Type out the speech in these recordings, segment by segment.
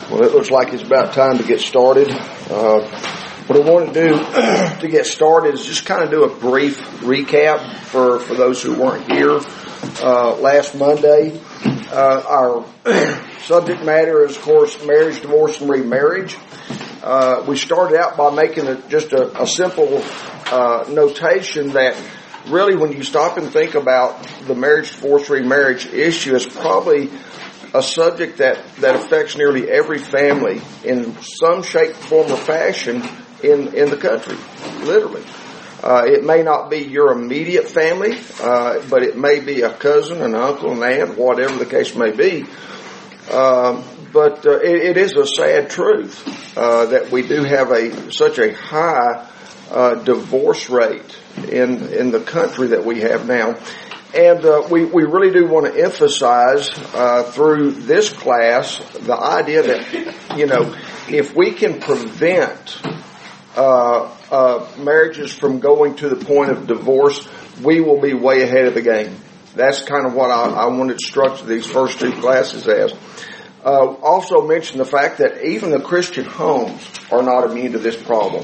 Well, it looks like it's about time to get started. What I want to do to get started is just kind of do a brief recap for those who weren't here last Monday. Our subject matter is, of course, marriage, divorce, and remarriage. We started out by making just a simple notation that really when you stop and think about the marriage, divorce, remarriage issue, it's probably a subject that affects nearly every family in some shape, form, or fashion in the country, literally. It may not be your immediate family, but it may be a cousin, an uncle, an aunt, whatever the case may be. But it is a sad truth that we do have such a high divorce rate in the country that we have now. And we really do want to emphasize through this class the idea that, if we can prevent marriages from going to the point of divorce, we will be way ahead of the game. That's kind of what I wanted to structure these first two classes as. Also mention the fact that even the Christian homes are not immune to this problem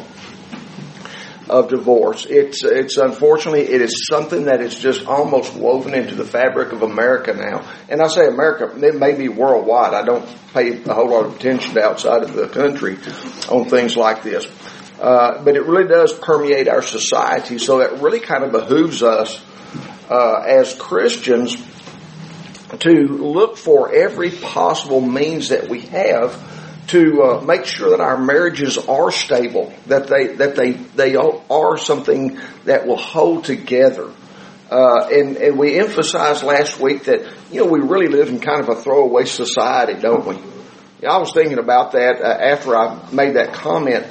of divorce. It's unfortunately, it is something that is just almost woven into the fabric of America now. And I say America, it may be worldwide. I don't pay a whole lot of attention to outside of the country on things like this. But it really does permeate our society, so it really kind of behooves us as Christians to look for every possible means that we have to make sure that our marriages are stable, that they are something that will hold together. And we emphasized last week that, we really live in kind of a throwaway society, don't we? I was thinking about that after I made that comment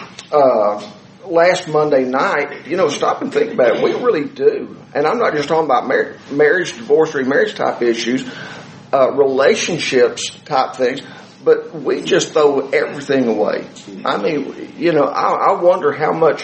last Monday night. Stop and think about it. We really do. And I'm not just talking about marriage, divorce, remarriage type issues, relationships type things. But we just throw everything away. I mean, I wonder how much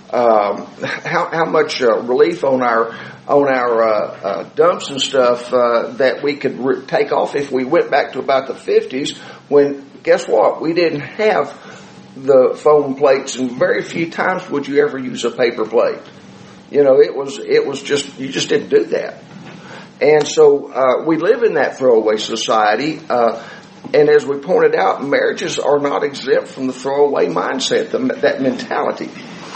relief on our dumps and stuff that we could take off if we went back to about the 50s. When guess what? We didn't have the foam plates, and very few times would you ever use a paper plate. It was just you just didn't do that. And so we live in that throwaway society. And as we pointed out, marriages are not exempt from the throwaway mindset, that mentality.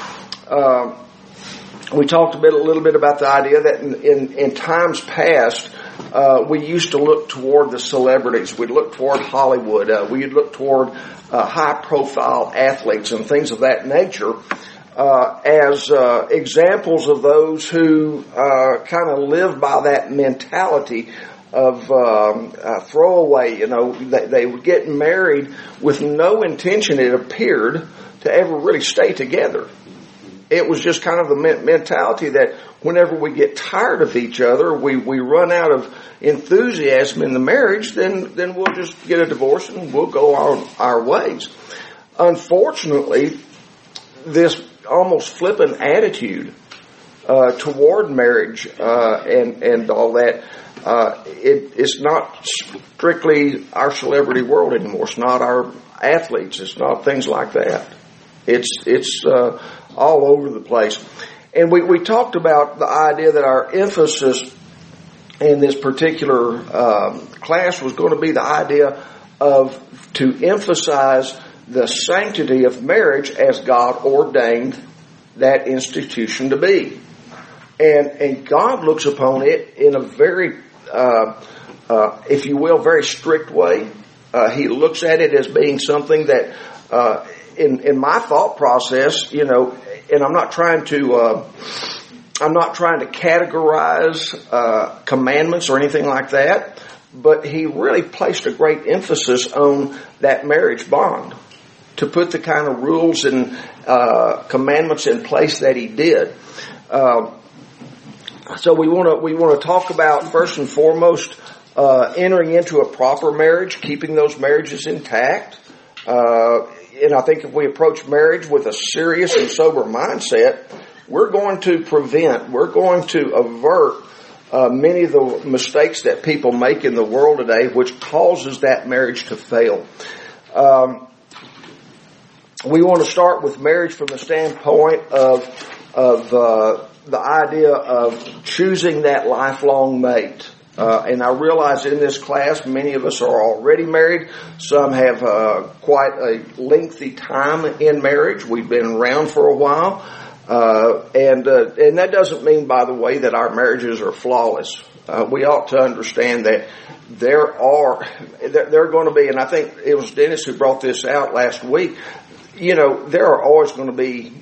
We talked a little bit about the idea that in times past, we used to look toward the celebrities. We'd look toward Hollywood. We'd look toward high-profile athletes and things of that nature as examples of those who kind of live by that mentality of throwaway. They would get married with no intention, it appeared, to ever really stay together. It was just kind of the mentality that whenever we get tired of each other, we run out of enthusiasm in the marriage, then we'll just get a divorce and we'll go our ways. Unfortunately, this almost flippant attitude toward marriage and all that, it's not strictly our celebrity world anymore. It's not our athletes. It's not things like that. It's all over the place. And we talked about the idea that our emphasis in this particular class was going to be the idea to emphasize the sanctity of marriage as God ordained that institution to be. And God looks upon it in a very, if you will, very strict way. He looks at it as being something that, in my thought process, and I'm not trying to categorize commandments or anything like that, but He really placed a great emphasis on that marriage bond, to put the kind of rules and commandments in place that He did. So we want to talk about, first and foremost, entering into a proper marriage, keeping those marriages intact. And I think if we approach marriage with a serious and sober mindset, we're going to avert many of the mistakes that people make in the world today, which causes that marriage to fail. We want to start with marriage from the standpoint of the idea of choosing that lifelong mate. And I realize in this class, many of us are already married. Some have quite a lengthy time in marriage. We've been around for a while. And that doesn't mean, by the way, that our marriages are flawless. We ought to understand that there are going to be, and I think it was Dennis who brought this out last week, there are always going to be,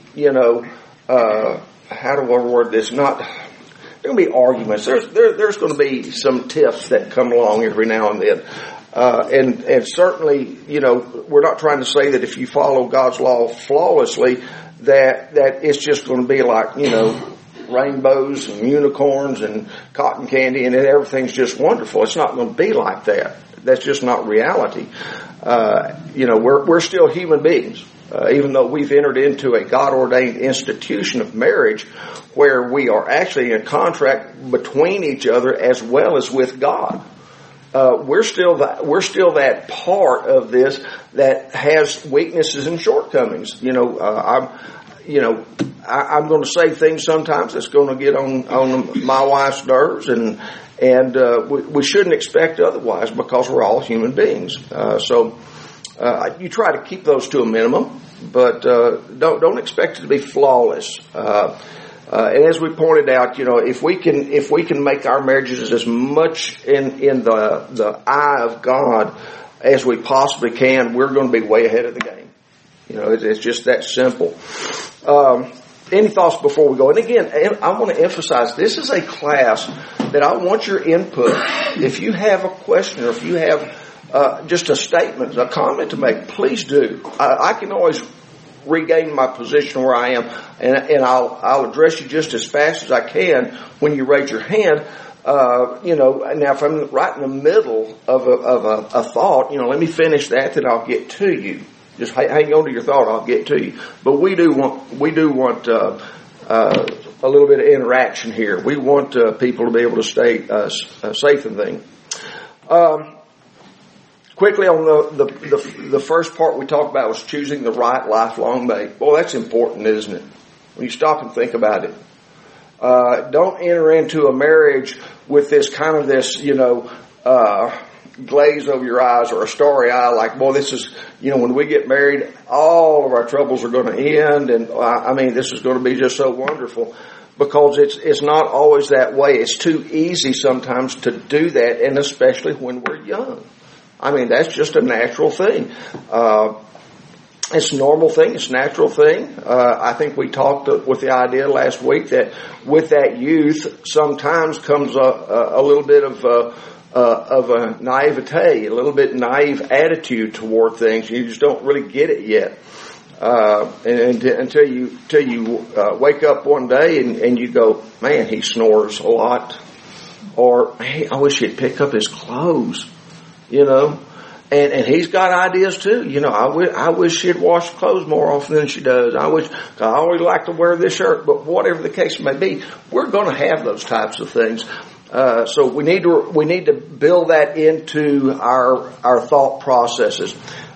how do I word this? There are going to be arguments. There's going to be some tiffs that come along every now and then. And certainly, we're not trying to say that if you follow God's law flawlessly, that it's just going to be like, rainbows and unicorns and cotton candy and everything's just wonderful. It's not going to be like that. That's just not reality. We're still human beings. Even though we've entered into a God-ordained institution of marriage where we are actually in a contract between each other as well as with God. We're still that part of this that has weaknesses and shortcomings. I'm going to say things sometimes that's going to get on my wife's nerves, and we shouldn't expect otherwise because we're all human beings. So you try to keep those to a minimum, but don't expect it to be flawless. And as we pointed out, if we can make our marriages as much in the eye of God as we possibly can, we're going to be way ahead of the game. It's just that simple. Any thoughts before we go? And again, I want to emphasize, this is a class that I want your input. If you have a question or if you have just a statement, a comment to make, please do. I can always regain my position where I am, and I'll address you just as fast as I can when you raise your hand. Now if I'm right in the middle of a thought, let me finish that, then I'll get to you. Just hang on to your thought, I'll get to you. But we do want a little bit of interaction here. We want people to be able to stay safe and things. Quickly on the first part we talked about was choosing the right lifelong mate. Well, that's important, isn't it? When you stop and think about it. Don't enter into a marriage with this kind of glaze over your eyes or a starry eye like, boy, this is, when we get married, all of our troubles are going to end, and this is going to be just so wonderful. Because it's not always that way. It's too easy sometimes to do that, and especially when we're young. That's just a natural thing. It's a normal thing. It's a natural thing. I think we talked with the idea last week that with that youth sometimes comes a little bit of a naivete, a little bit naive attitude toward things. You just don't really get it yet. Until you wake up one day and you go, man, he snores a lot. Or, hey, I wish he'd pick up his clothes. And he's got ideas too. I wish she'd wash clothes more often than she does. I always like to wear this shirt, but whatever the case may be, we're going to have those types of things. So we need to build that into our thought processes.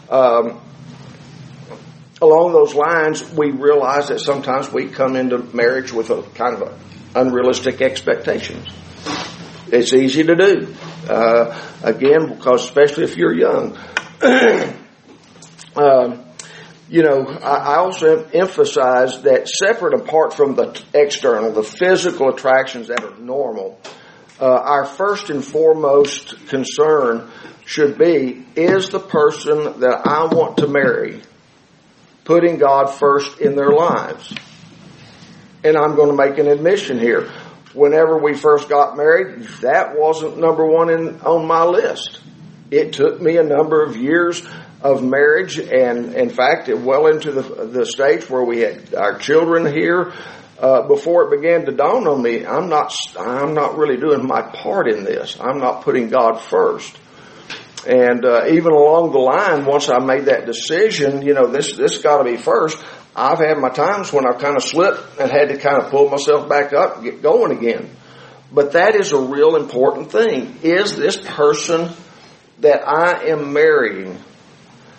Along those lines, we realize that sometimes we come into marriage with a kind of unrealistic expectations. It's easy to do. Again, because especially if you're young. I also emphasize that separate apart from the external, the physical attractions that are normal, our first and foremost concern should be, is the person that I want to marry putting God first in their lives? And I'm going to make an admission here. Whenever we first got married, that wasn't number one on my list. It took me a number of years of marriage, and in fact, well into the stage where we had our children here, before it began to dawn on me, I'm not really doing my part in this. I'm not putting God first. And even along the line, once I made that decision, this got to be first. I've had my times when I've kind of slipped and had to kind of pull myself back up and get going again. But that is a real important thing. Is this person that I am marrying,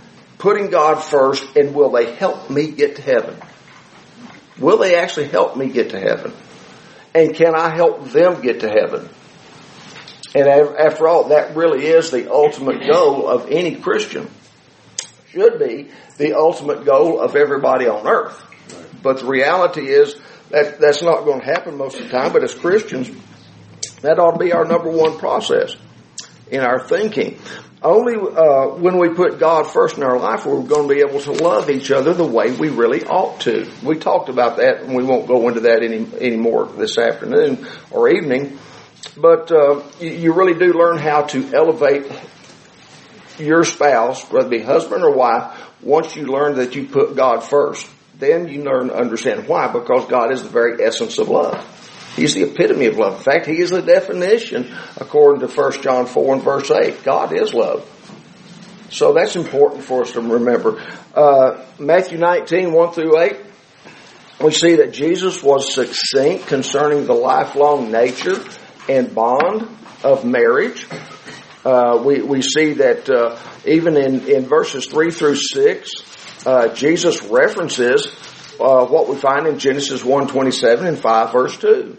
putting God first, and will they help me get to heaven? Will they actually help me get to heaven? And can I help them get to heaven? And after all, that really is the ultimate goal of any Christian. Should be the ultimate goal of everybody on earth. But the reality is that that's not going to happen most of the time. But as Christians, that ought to be our number one process in our thinking. Only when we put God first in our life, we're going to be able to love each other the way we really ought to. We talked about that, and we won't go into that anymore this afternoon or evening. But you really do learn how to elevate your spouse, whether it be husband or wife, once you learn that you put God first. Then you learn to understand why, because God is the very essence of love. He's the epitome of love. In fact, He is the definition according to 1 John 4 and verse 8. God is love. So that's important for us to remember. Matthew 19, 1 through 8, we see that Jesus was succinct concerning the lifelong nature and bond of marriage. We see that even in verses 3 through 6, Jesus references what we find in Genesis 1:27 and 5 verse 2.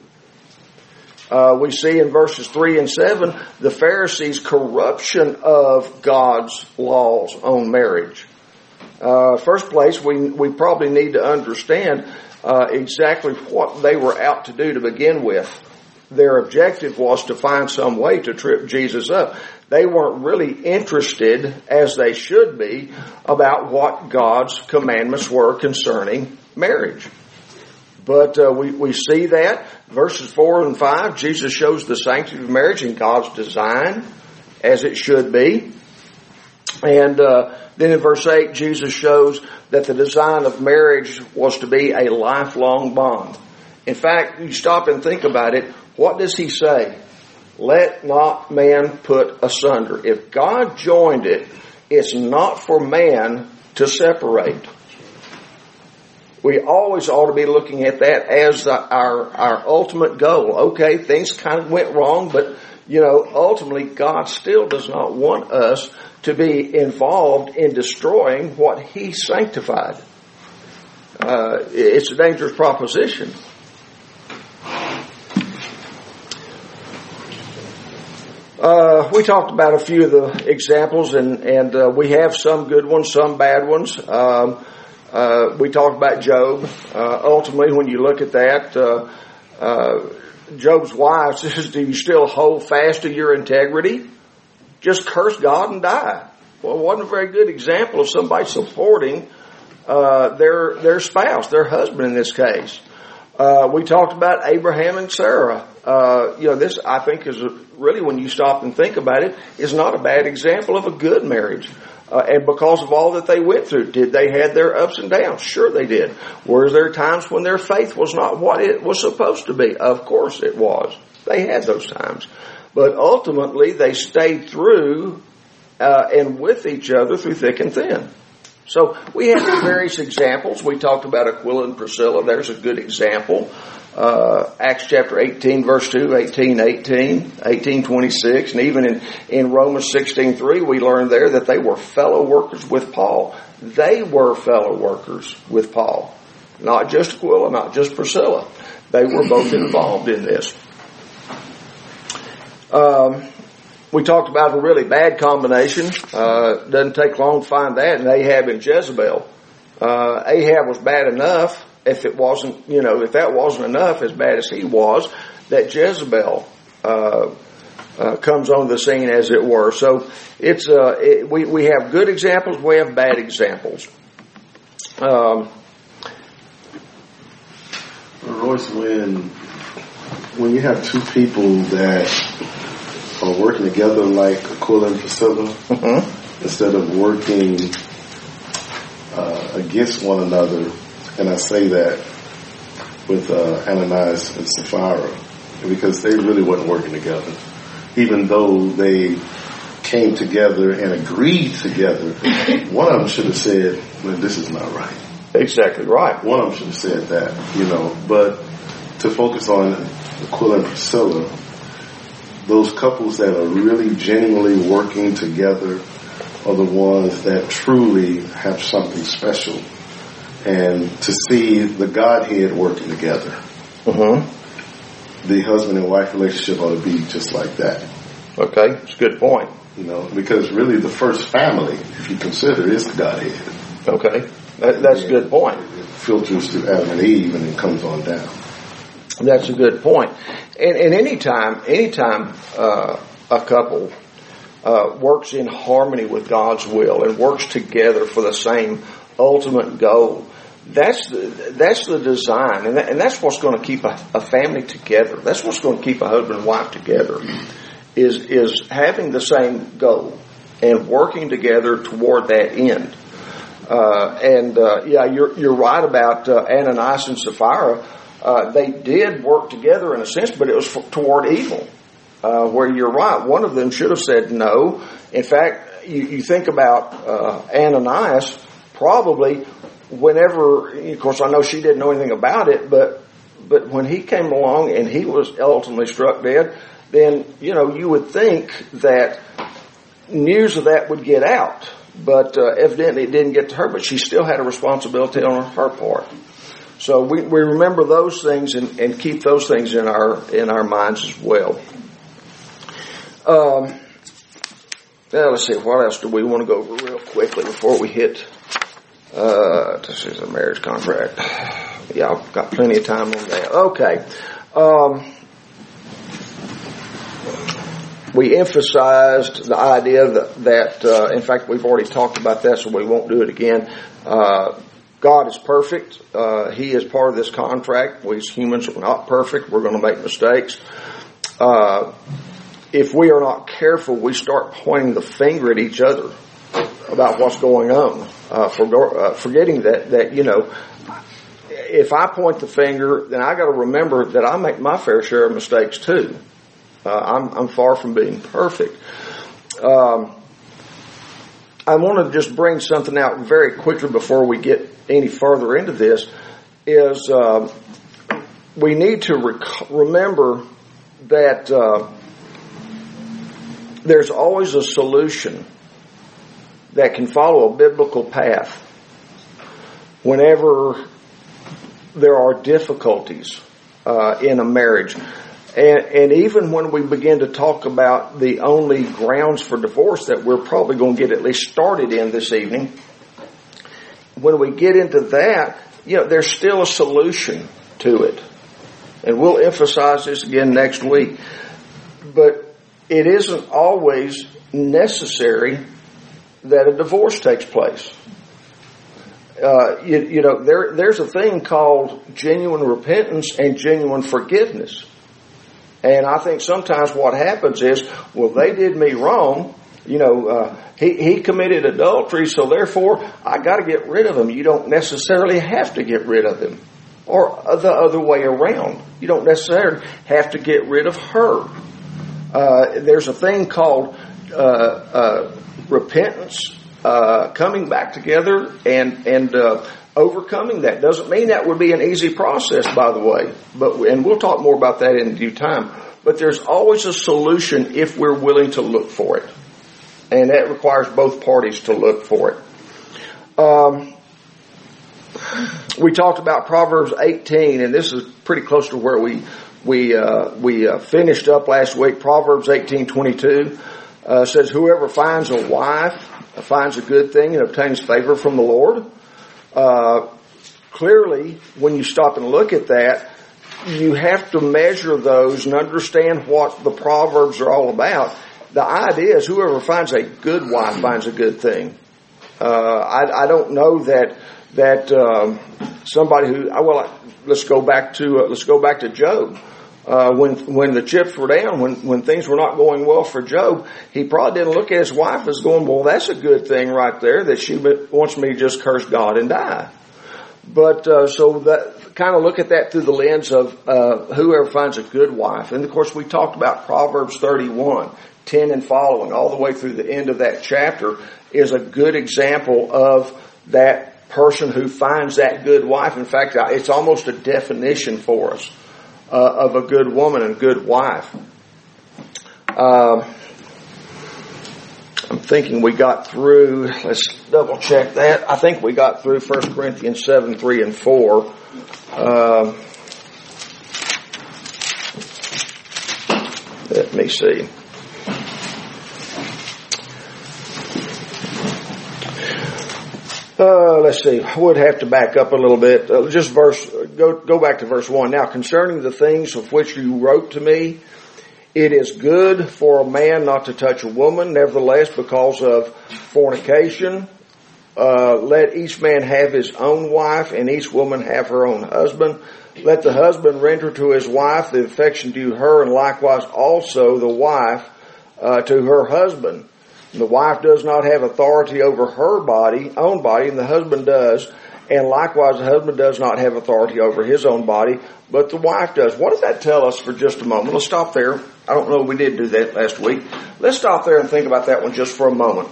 We see in verses 3 and 7 the Pharisees' corruption of God's laws on marriage. First place, we probably need to understand exactly what they were out to do to begin with. Their objective was to find some way to trip Jesus up. They weren't really interested, as they should be, about what God's commandments were concerning marriage. But we see that. Verses 4 and 5, Jesus shows the sanctity of marriage in God's design, as it should be. And then in verse 8, Jesus shows that the design of marriage was to be a lifelong bond. In fact, you stop and think about it, what does He say? Let not man put asunder. If God joined it, it's not for man to separate. We always ought to be looking at that as our ultimate goal. Okay, things kind of went wrong, but ultimately God still does not want us to be involved in destroying what He sanctified. It's a dangerous proposition. We talked about a few of the examples, and we have some good ones, some bad ones. We talked about Job. Ultimately, when you look at that, Job's wife says, do you still hold fast to your integrity? Just curse God and die. Well, it wasn't a very good example of somebody supporting their spouse, their husband in this case. We talked about Abraham and Sarah. This, I think, is really, when you stop and think about it, is not a bad example of a good marriage. And because of all that they went through, did they have their ups and downs? Sure they did. Were there times when their faith was not what it was supposed to be? Of course it was. They had those times. But ultimately, they stayed through and with each other through thick and thin. So we have various examples. We talked about Aquila and Priscilla. There's a good example. Acts chapter 18 verse 2, 18:18, 18:26, and even in Romans 16:3 we learned there that they were fellow workers with Paul. They were fellow workers with Paul. Not just Aquila, not just Priscilla. They were both involved in this. We talked about a really bad combination. Doesn't take long to find that in Ahab and Jezebel. Ahab was bad enough. If that wasn't enough, as bad as he was, that Jezebel comes on the scene, as it were. So we have good examples, we have bad examples. Royce, when you have two people that are working together like Aquila and Priscilla, instead of working against one another. And I say that with Ananias and Sapphira, because they really wasn't working together. Even though they came together and agreed together, one of them should have said, well, this is not right. Exactly right. One of them should have said that, But to focus on Aquila and Priscilla, those couples that are really genuinely working together are the ones that truly have something special. And to see the Godhead working together. The husband and wife relationship ought to be just like that. Okay, that's a good point. Because really the first family, if you consider, is the Godhead. Okay, that's a good point. It filters through Adam and Eve and it comes on down. That's a good point. And anytime a couple works in harmony with God's will and works together for the same ultimate goal, that's the design, and that's what's going to keep a family together. That's what's going to keep a husband and wife together, is having the same goal and working together toward that end. You're right about Ananias and Sapphira. They did work together in a sense, but it was toward evil. Where you're right, one of them should have said no. In fact, you think about Ananias, probably whenever, of course I know she didn't know anything about it, but when he came along and he was ultimately struck dead, then, you would think that news of that would get out. But evidently it didn't get to her, but she still had a responsibility on her part. So we remember those things and keep those things in our minds as well. Let's see, what else do we want to go over real quickly before we hit this is a marriage contract. Yeah, I've got plenty of time on that. Okay. We emphasized the idea that in fact, we've already talked about that, so we won't do it again. God is perfect. He is part of this contract. We as humans are not perfect. We're going to make mistakes. If we are not careful, we start pointing the finger at each other about what's going on, forgetting that if I point the finger, then I got to remember that I make my fair share of mistakes too. I'm far from being perfect. I want to just bring something out very quickly before we get any further into this. Is we need to remember that there's always a solution that can follow a biblical path whenever there are difficulties in a marriage. And even when we begin to talk about the only grounds for divorce that we're probably going to get at least started in this evening, when we get into that, there's still a solution to it. And we'll emphasize this again next week. But it isn't always necessary that a divorce takes place. There's a thing called genuine repentance and genuine forgiveness. And I think sometimes what happens is, well, they did me wrong. He committed adultery, so therefore I got to get rid of him. You don't necessarily have to get rid of him. Or the other way around. You don't necessarily have to get rid of her. There's a thing called repentance, coming back together and overcoming that. Doesn't mean that would be an easy process, by the way, and we'll talk more about that in due time. But there's always a solution if we're willing to look for it, and that requires both parties to look for it. We talked about Proverbs 18, and this is pretty close to where we finished up last week. Proverbs 18:22 says, "Whoever finds a wife finds a good thing and obtains favor from the Lord." Clearly, when you stop and look at that, you have to measure those and understand what the Proverbs are all about. The idea is whoever finds a good wife finds a good thing. I don't know that somebody who let's go back to Job. When the chips were down, when things were not going well for Job, he probably didn't look at his wife as going, well, that's a good thing right there that she wants me to just curse God and die. But so that kind of look at that through the lens of whoever finds a good wife. And of course, we talked about Proverbs 31:10 and following, all the way through the end of that chapter, is a good example of that person who finds that good wife. In fact, it's almost a definition for us of a good woman and good wife. I'm I'm thinking we got through, let's double check that. I think we got through 1 Corinthians 7, 3, and 4. Let me see. Let's see. I would have to back up a little bit. Go back to verse 1. Now, concerning the things of which you wrote to me, it is good for a man not to touch a woman. Nevertheless, because of fornication, let each man have his own wife, and each woman have her own husband. Let the husband render to his wife the affection due her, and likewise also the wife to her husband. The wife does not have authority over her own body, and the husband does. And likewise, the husband does not have authority over his own body, but the wife does. What does that tell us for just a moment? Let's stop there. I don't know if we did do that last week. Let's stop there and think about that one just for a moment.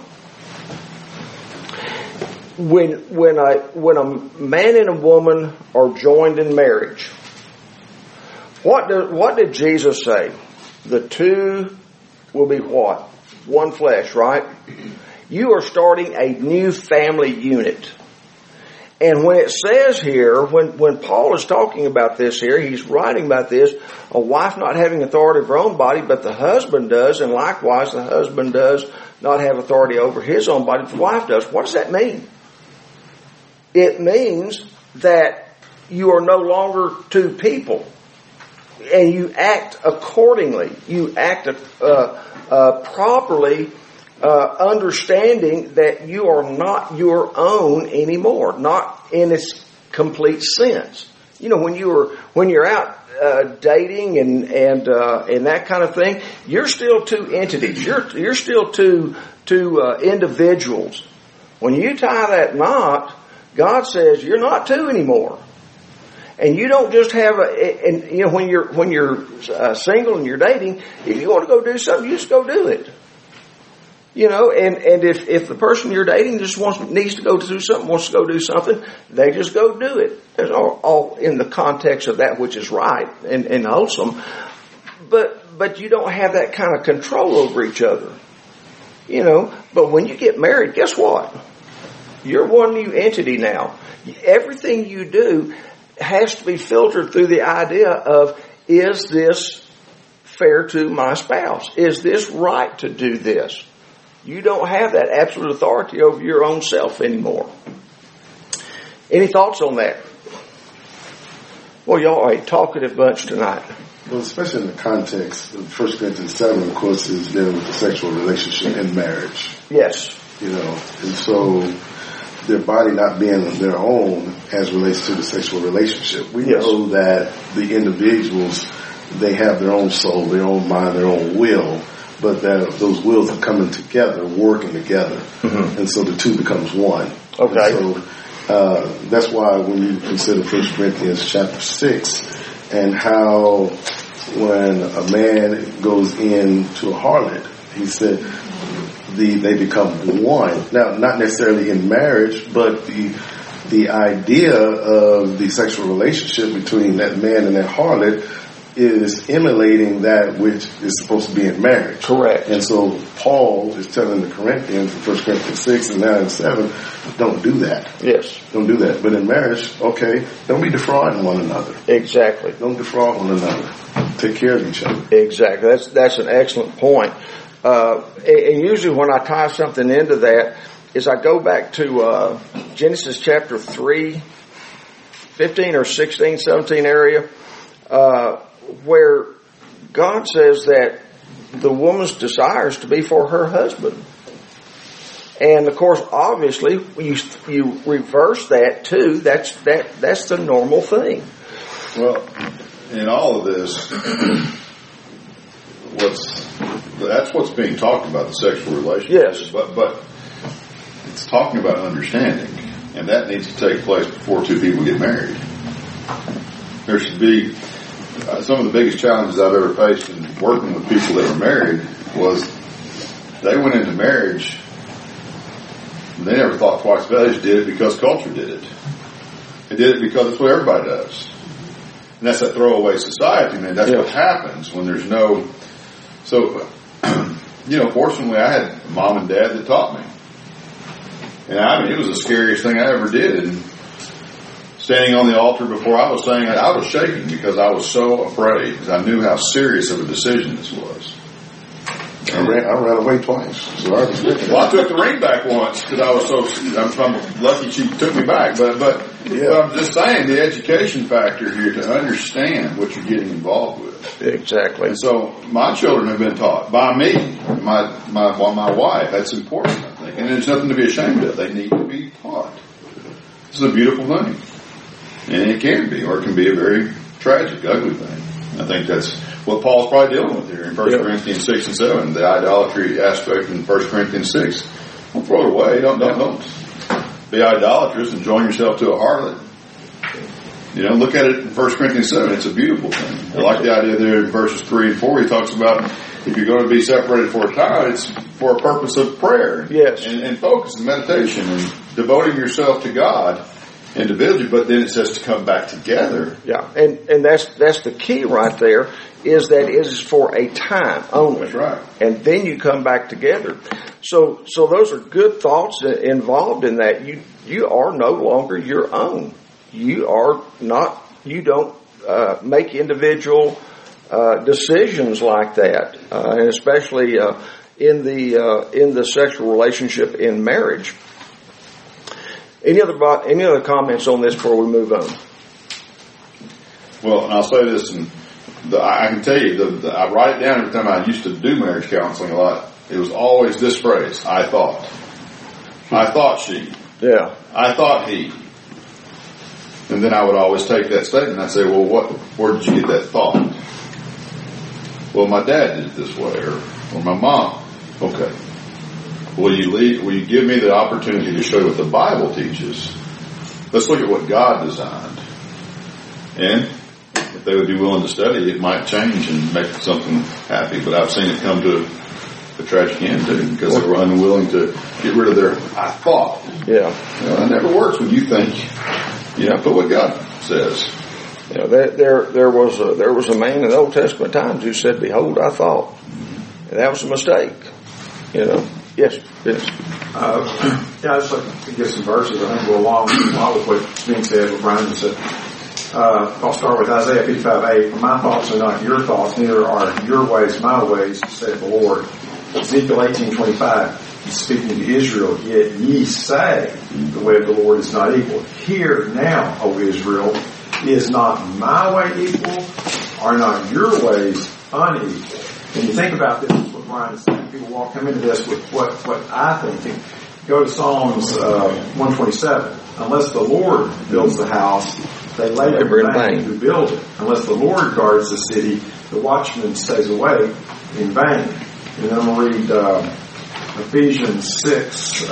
When a man and a woman are joined in marriage, what did Jesus say? The two will be what? One flesh, right? You are starting a new family unit. And when it says here, when Paul is talking about this here, he's writing about this, a wife not having authority over her own body, but the husband does, and likewise the husband does not have authority over his own body, but the wife does. What does that mean? It means that you are no longer two people, and you act accordingly. You act properly, understanding that you are not your own anymore, not in its complete sense. You know, when you're out dating and that kind of thing, you're still two entities. You're still two individuals. When you tie that knot, God says you're not two anymore. And you don't just have when you're single and you're dating, if you want to go do something, you just go do it. You know, and if the person you're dating just needs to go do something, they just go do it. It's all in the context of that which is right and wholesome. But you don't have that kind of control over each other. You know, but when you get married, guess what? You're one new entity now. Everything you do has to be filtered through the idea of, is this fair to my spouse? Is this right to do this? You don't have that absolute authority over your own self anymore. Any thoughts on that? Well, y'all are a talkative bunch tonight. Well, especially in the context of 1 Corinthians 7, of course, is dealing with the sexual relationship in marriage. Yes. You know, and so their body not being their own as relates to the sexual relationship. We know that the individuals, they have their own soul, their own mind, their own will, but that those wills are coming together, working together. Mm-hmm. And so the two becomes one. Okay. And so that's why when you consider 1 Corinthians chapter 6 and how when a man goes into a harlot, he said they become one. Now, not necessarily in marriage, but the idea of the sexual relationship between that man and that harlot is emulating that which is supposed to be in marriage. Correct. And so Paul is telling the Corinthians in 1 Corinthians 6 and 9 and 7, don't do that. Yes. Don't do that. But in marriage, okay, don't be defrauding one another. Exactly. Don't defraud one another. Take care of each other. Exactly. That's an excellent point. And usually when I tie something into that is I go back to Genesis chapter 3, 15 or 16, 17 area, where God says that the woman's desire is to be for her husband. And of course, obviously, you reverse that too. That's the normal thing. Well, in all of this, that's what's being talked about, the sexual relationship. Yes. But it's talking about understanding, and that needs to take place before two people get married. There should be some of the biggest challenges I've ever faced in working with people that are married was they went into marriage and they never thought twice about it. They just did it because culture did it. They did it because it's what everybody does. And that's that throwaway society, man. That's what happens when there's no... So fortunately I had mom and dad that taught me. And I mean, it was the scariest thing I ever did. And standing on the altar before I was saying it, I was shaking because I was so afraid, because I knew how serious of a decision this was. I ran away twice. So I I took the ring back once because I was I'm lucky she took me back. But I'm just saying, the education factor here to understand what you're getting involved with. Exactly. And so my children have been taught by me, my wife. That's important, I think. And there's nothing to be ashamed of. They need to be taught. This is a beautiful thing. And it can be, or it can be a very tragic, ugly thing. I think that's what Paul's probably dealing with here in 1 Corinthians 6 and 7, the idolatry aspect in 1 Corinthians 6. Don't throw it away. Don't be idolatrous and join yourself to a harlot. Look at it in 1 Corinthians 7. It's a beautiful thing. I like the idea there in verses 3 and 4. He talks about if you're going to be separated for a time, it's for a purpose of prayer. Yes. And focus and meditation and devoting yourself to God individually, but then it says to come back together. Yeah, and that's the key right there, is that it is for a time only. That's right. And then you come back together. So those are good thoughts involved in that. You are no longer your own. You don't make individual decisions like that, and especially in the sexual relationship in marriage. Any other comments on this before we move on? Well, and I'll say this, and I can tell you, I write it down every time I used to do marriage counseling a lot. It was always this phrase: I thought she, I thought he. And then I would always take that statement and I'd say, well, where did you get that thought? Well, my dad did it this way, or my mom. Okay. Will you give me the opportunity to show you what the Bible teaches? Let's look at what God designed. And if they would be willing to study, it might change and make something happy. But I've seen it come to a tragic end too, because they were unwilling to get rid of their I thought. Yeah. It never works when you think, put what God says. There was a man in the Old Testament times who said, "Behold, I thought," and that was a mistake. Yes. I'd just like to give some verses. I think go along with what's being said, what Brian just said. I'll start with Isaiah 55:8. For my thoughts are not your thoughts, neither are your ways my ways, saith the Lord. Ezekiel 18:25, speaking to Israel, yet ye say, the way of the Lord is not equal. Hear now, O Israel, is not my way equal? Are not your ways unequal? When you think about this, what Brian is saying, people will come into this with what I think. Go to Psalms 127. Unless the Lord builds the house, they labor in vain who build it. Unless the Lord guards the city, the watchman stays away in vain. And then I'm going to read Ephesians 6,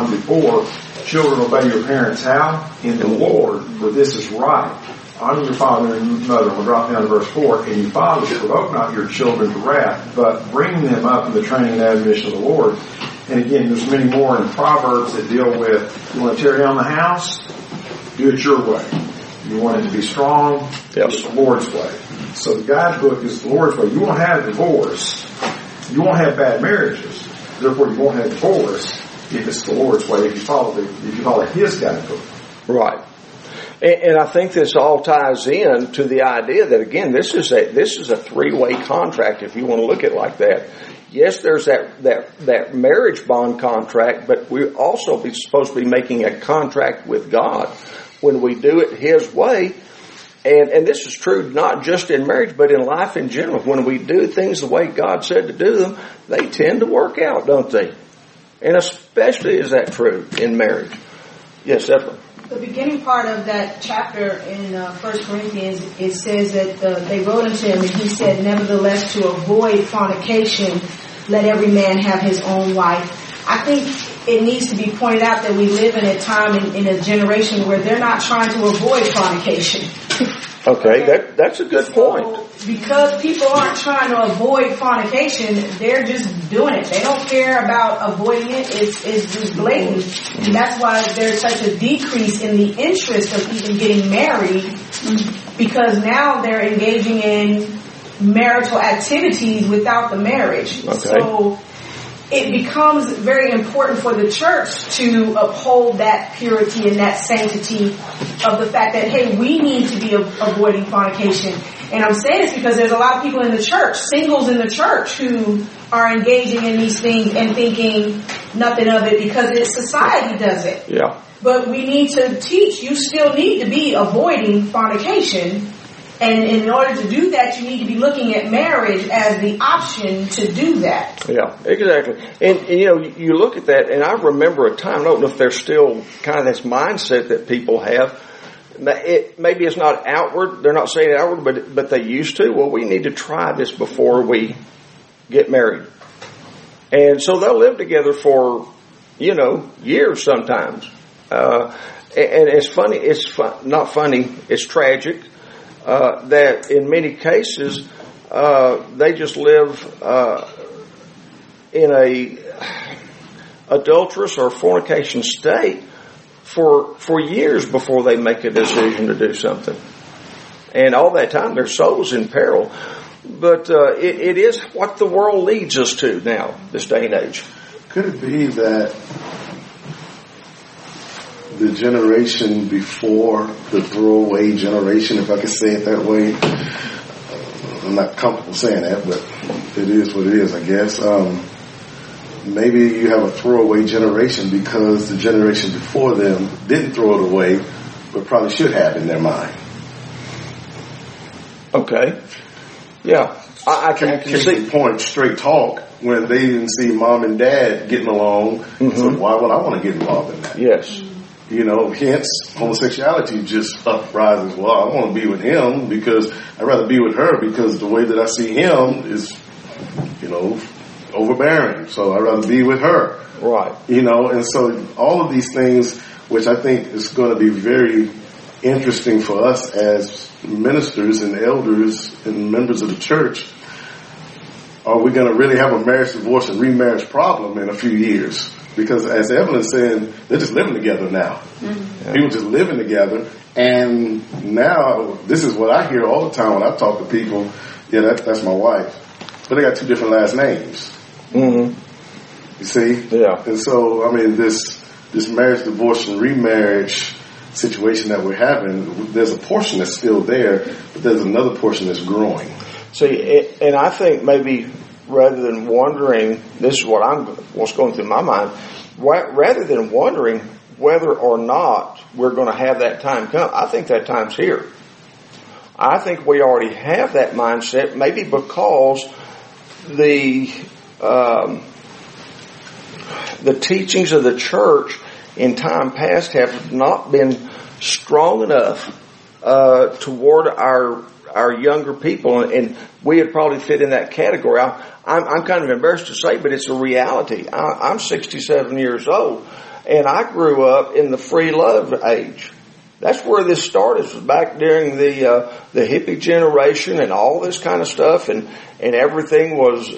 1-4. Children, obey your parents how? In the Lord, for this is right. Honor your father and mother. We'll drop down to verse 4. And you fathers, provoke not your children to wrath, but bring them up in the training and admonition of the Lord. And again, there's many more in Proverbs that deal with, you want to tear down the house? Do it your way. You want it to be strong? It's the Lord's way. So the guidebook is the Lord's way. You won't have divorce. You won't have bad marriages. Therefore, you won't have divorce if it's the Lord's way, if you follow His guidebook. Right. And I think this all ties in to the idea that, again, this is a three-way contract, if you want to look at it like that. Yes, there's that marriage bond contract, but we're also supposed to be making a contract with God when we do it His way. And this is true not just in marriage, but in life in general. When we do things the way God said to do them, they tend to work out, don't they? And especially is that true in marriage. Yes, Evelyn. The beginning part of that chapter in 1 Corinthians, it says that they wrote unto him, and he said, nevertheless, to avoid fornication, let every man have his own wife. I think it needs to be pointed out that we live in a time, in a generation where they're not trying to avoid fornication. Okay, that's a good point. Because people aren't trying to avoid fornication, they're just doing it. They don't care about avoiding it. It's just blatant. And that's why there's such a decrease in the interest of even getting married, because now they're engaging in marital activities without the marriage. Okay. So it becomes very important for the church to uphold that purity and that sanctity of the fact that, hey, we need to be avoiding fornication. And I'm saying this because there's a lot of people in the church, singles in the church, who are engaging in these things and thinking nothing of it because society does it. Yeah. But we need to teach. You still need to be avoiding fornication. And in order to do that, you need to be looking at marriage as the option to do that. Yeah, exactly. And you look at that, and I remember a time, I don't know if there's still kind of this mindset that people have. Maybe it's not outward, they're not saying it outward, but they used to. Well, we need to try this before we get married. And so they'll live together for, years sometimes. And it's funny, not funny, it's tragic. That in many cases, they just live in a adulterous or fornication state for years before they make a decision to do something. And all that time, their soul's in peril. But it is what the world leads us to now, this day and age. Could it be that the generation before, the throwaway generation, if I could say it that way, I'm not comfortable saying that, but it is what it is, I guess. Maybe you have a throwaway generation because the generation before them didn't throw it away, but probably should have in their mind. Okay. Yeah. I can see the point, straight talk, when they didn't see mom and dad getting along, so why would I want to get involved in that? Yes. Hence homosexuality just uprises. Well, I want to be with him because I'd rather be with her because the way that I see him is, overbearing. So I'd rather be with her. Right. And so all of these things, which I think is going to be very interesting for us as ministers and elders and members of the church. Are we going to really have a marriage, divorce, and remarriage problem in a few years? Because as Evelyn's saying, they're just living together now. Mm-hmm. People just living together. And now, this is what I hear all the time when I talk to people. Yeah, that's my wife. But they got two different last names. Mm-hmm. You see? Yeah. And so, this marriage, divorce, and remarriage situation that we're having, there's a portion that's still there, but there's another portion that's growing. See, and I think maybe rather than wondering, this is what's going through my mind, rather than wondering whether or not we're going to have that time come, I think that time's here. I think we already have that mindset, maybe because the teachings of the church in time past have not been strong enough toward our younger people, and we would probably fit in that category. I'm kind of embarrassed to say, but it's a reality. I'm 67 years old, and I grew up in the free love age. That's where this started, back during the hippie generation and all this kind of stuff, and everything was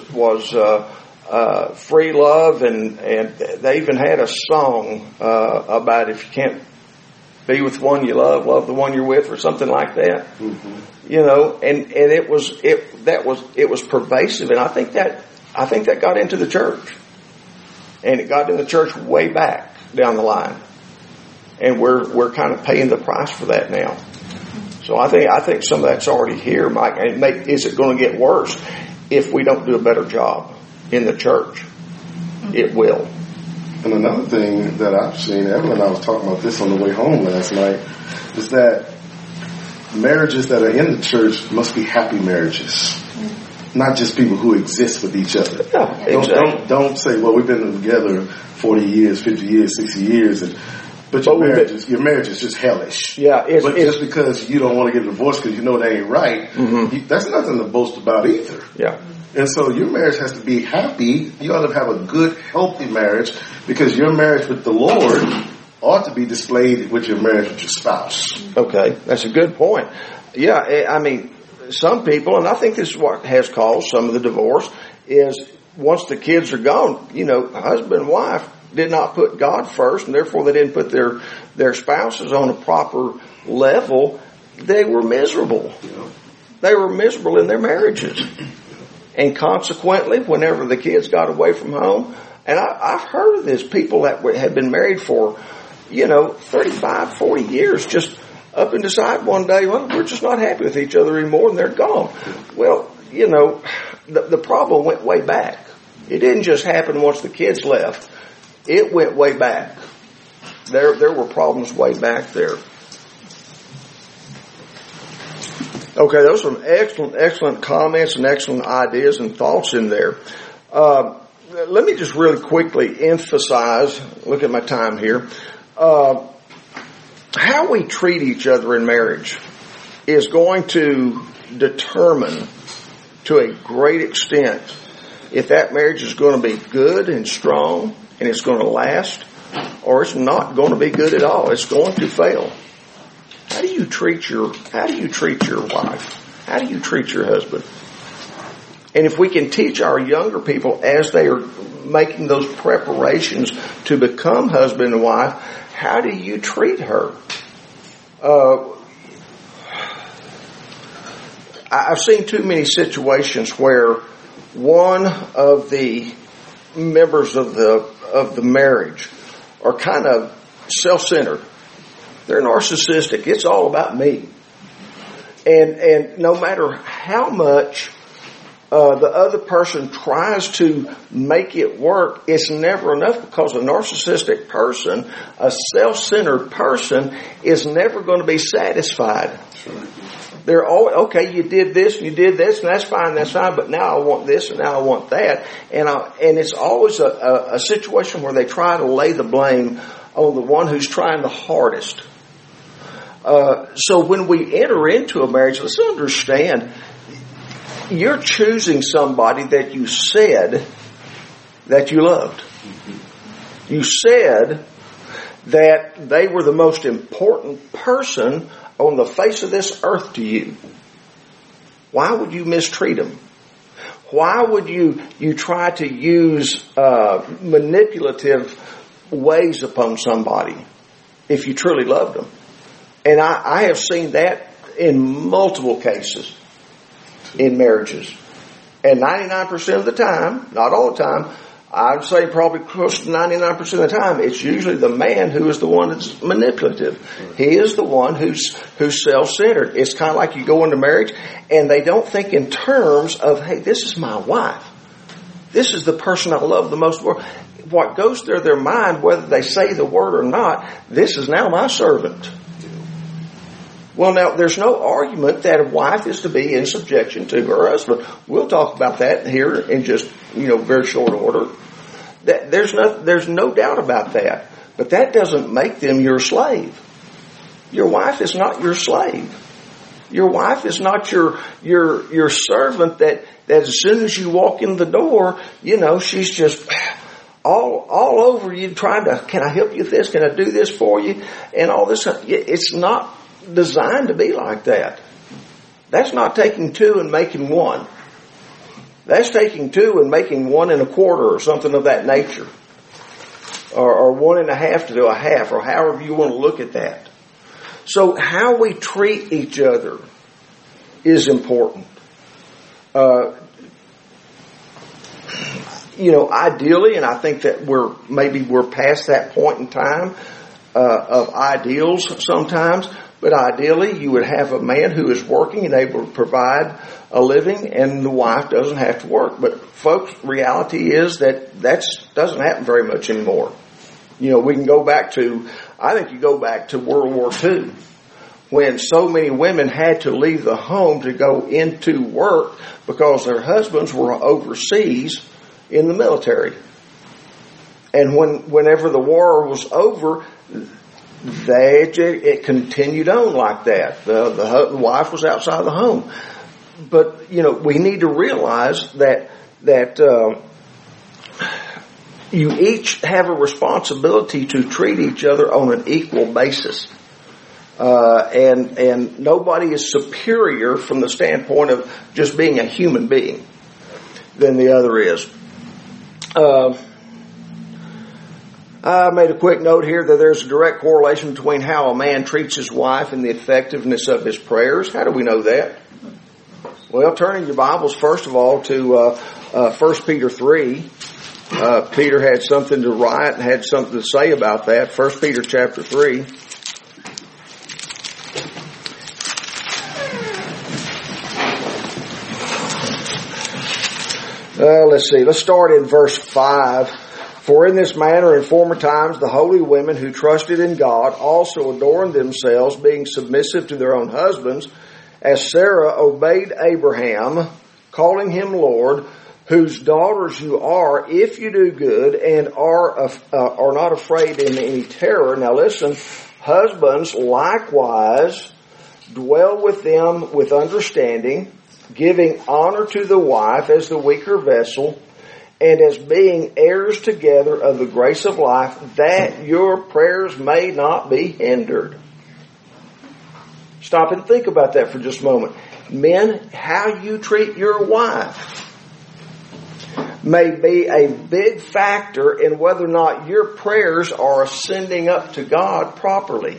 free love, and they even had a song about if you can't be with one you love the one you're with, or something like that. Mm-hmm. And it was pervasive, and I think that got into the church, and it got in the church way back down the line, and we're kind of paying the price for that now. So I think some of that's already here, Mike. And is it going to get worse if we don't do a better job in the church? It will. And another thing that I've seen, Evelyn and I was talking about this on the way home last night, is that marriages that are in the church must be happy marriages. Not just people who exist with each other. Yeah, exactly. Don't say, well, we've been together 40 years, 50 years, 60 years, but your marriage is just hellish. Yeah, just because you don't want to get divorced because you know they ain't right, that's nothing to boast about either. Yeah. And so your marriage has to be happy. You ought to have a good, healthy marriage, because your marriage with the Lord ought to be displayed with your marriage with your spouse. Okay, that's a good point. Yeah, some people, and I think this is what has caused some of the divorce, is once the kids are gone, husband and wife did not put God first, and therefore they didn't put their spouses on a proper level. They were miserable. They were miserable in their marriages. And consequently, whenever the kids got away from home, and I've heard of this, people that had been married for, 35, 40 years, just up and decide one day, well, we're just not happy with each other anymore, and they're gone. Well, the problem went way back. It didn't just happen once the kids left. It went way back. There were problems way back there. Okay, those are some excellent comments and excellent ideas and thoughts in there. Let me just really quickly emphasize, look at my time here, how we treat each other in marriage is going to determine to a great extent if that marriage is going to be good and strong and it's going to last, or it's not going to be good at all. It's going to fail. How do you treat your wife? How do you treat your husband? And if we can teach our younger people as they are making those preparations to become husband and wife, how do you treat her? I've seen too many situations where one of the members of the marriage are kind of self-centered. They're narcissistic. It's all about me. And no matter how much the other person tries to make it work, it's never enough, because a narcissistic person, a self-centered person, is never going to be satisfied. Sure. They're all, okay, you did this and you did this, and that's fine, but now I want this and now I want that. And it's always a situation where they try to lay the blame on the one who's trying the hardest. So when we enter into a marriage, let's understand, you're choosing somebody that you said that you loved. You said that they were the most important person on the face of this earth to you. Why would you mistreat them? Why would you try to use manipulative ways upon somebody if you truly loved them? And I have seen that in multiple cases in marriages. And 99% of the time, not all the time, I'd say probably close to 99% of the time, it's usually the man who is the one that's manipulative. He is the one who's self-centered. It's kind of like you go into marriage and they don't think in terms of, hey, this is my wife. This is the person I love the most. What goes through their mind, whether they say the word or not, this is now my servant. Well, now, there's no argument that a wife is to be in subjection to her husband. We'll talk about that here in just, very short order. There's no doubt about that. But that doesn't make them your slave. Your wife is not your slave. Your wife is not your servant that as soon as you walk in the door, she's just all over you trying to, can I help you with this? Can I do this for you? And all this. It's not designed to be like that. That's not taking two and making one. That's taking two and making 1 1/4 or something of that nature. Or 1 1/2 to do a half, or however you want to look at that. So how we treat each other is important. Ideally, and I think that we're past that point in time of ideals sometimes, but ideally you would have a man who is working and able to provide a living, and the wife doesn't have to work. But folks, reality is that doesn't happen very much anymore. We can go back to, I think you go back to World War II, when so many women had to leave the home to go into work because their husbands were overseas in the military. And whenever the war was over, it continued on like that. The wife was outside the home. But, we need to realize that you each have a responsibility to treat each other on an equal basis. And nobody is superior from the standpoint of just being a human being than the other is. I made a quick note here that there's a direct correlation between how a man treats his wife and the effectiveness of his prayers. How do we know that? Well, turning your Bibles, first of all, to 1 Peter 3. Peter had something to write and had something to say about that. 1 Peter chapter 3. Let's see. Let's start in verse 5. For in this manner in former times the holy women who trusted in God also adorned themselves, being submissive to their own husbands, as Sarah obeyed Abraham, calling him Lord, whose daughters you are, if you do good and are not afraid in any terror. Now listen, husbands likewise dwell with them with understanding, giving honor to the wife as the weaker vessel, and as being heirs together of the grace of life, that your prayers may not be hindered. Stop and think about that for just a moment. Men, how you treat your wife may be a big factor in whether or not your prayers are ascending up to God properly.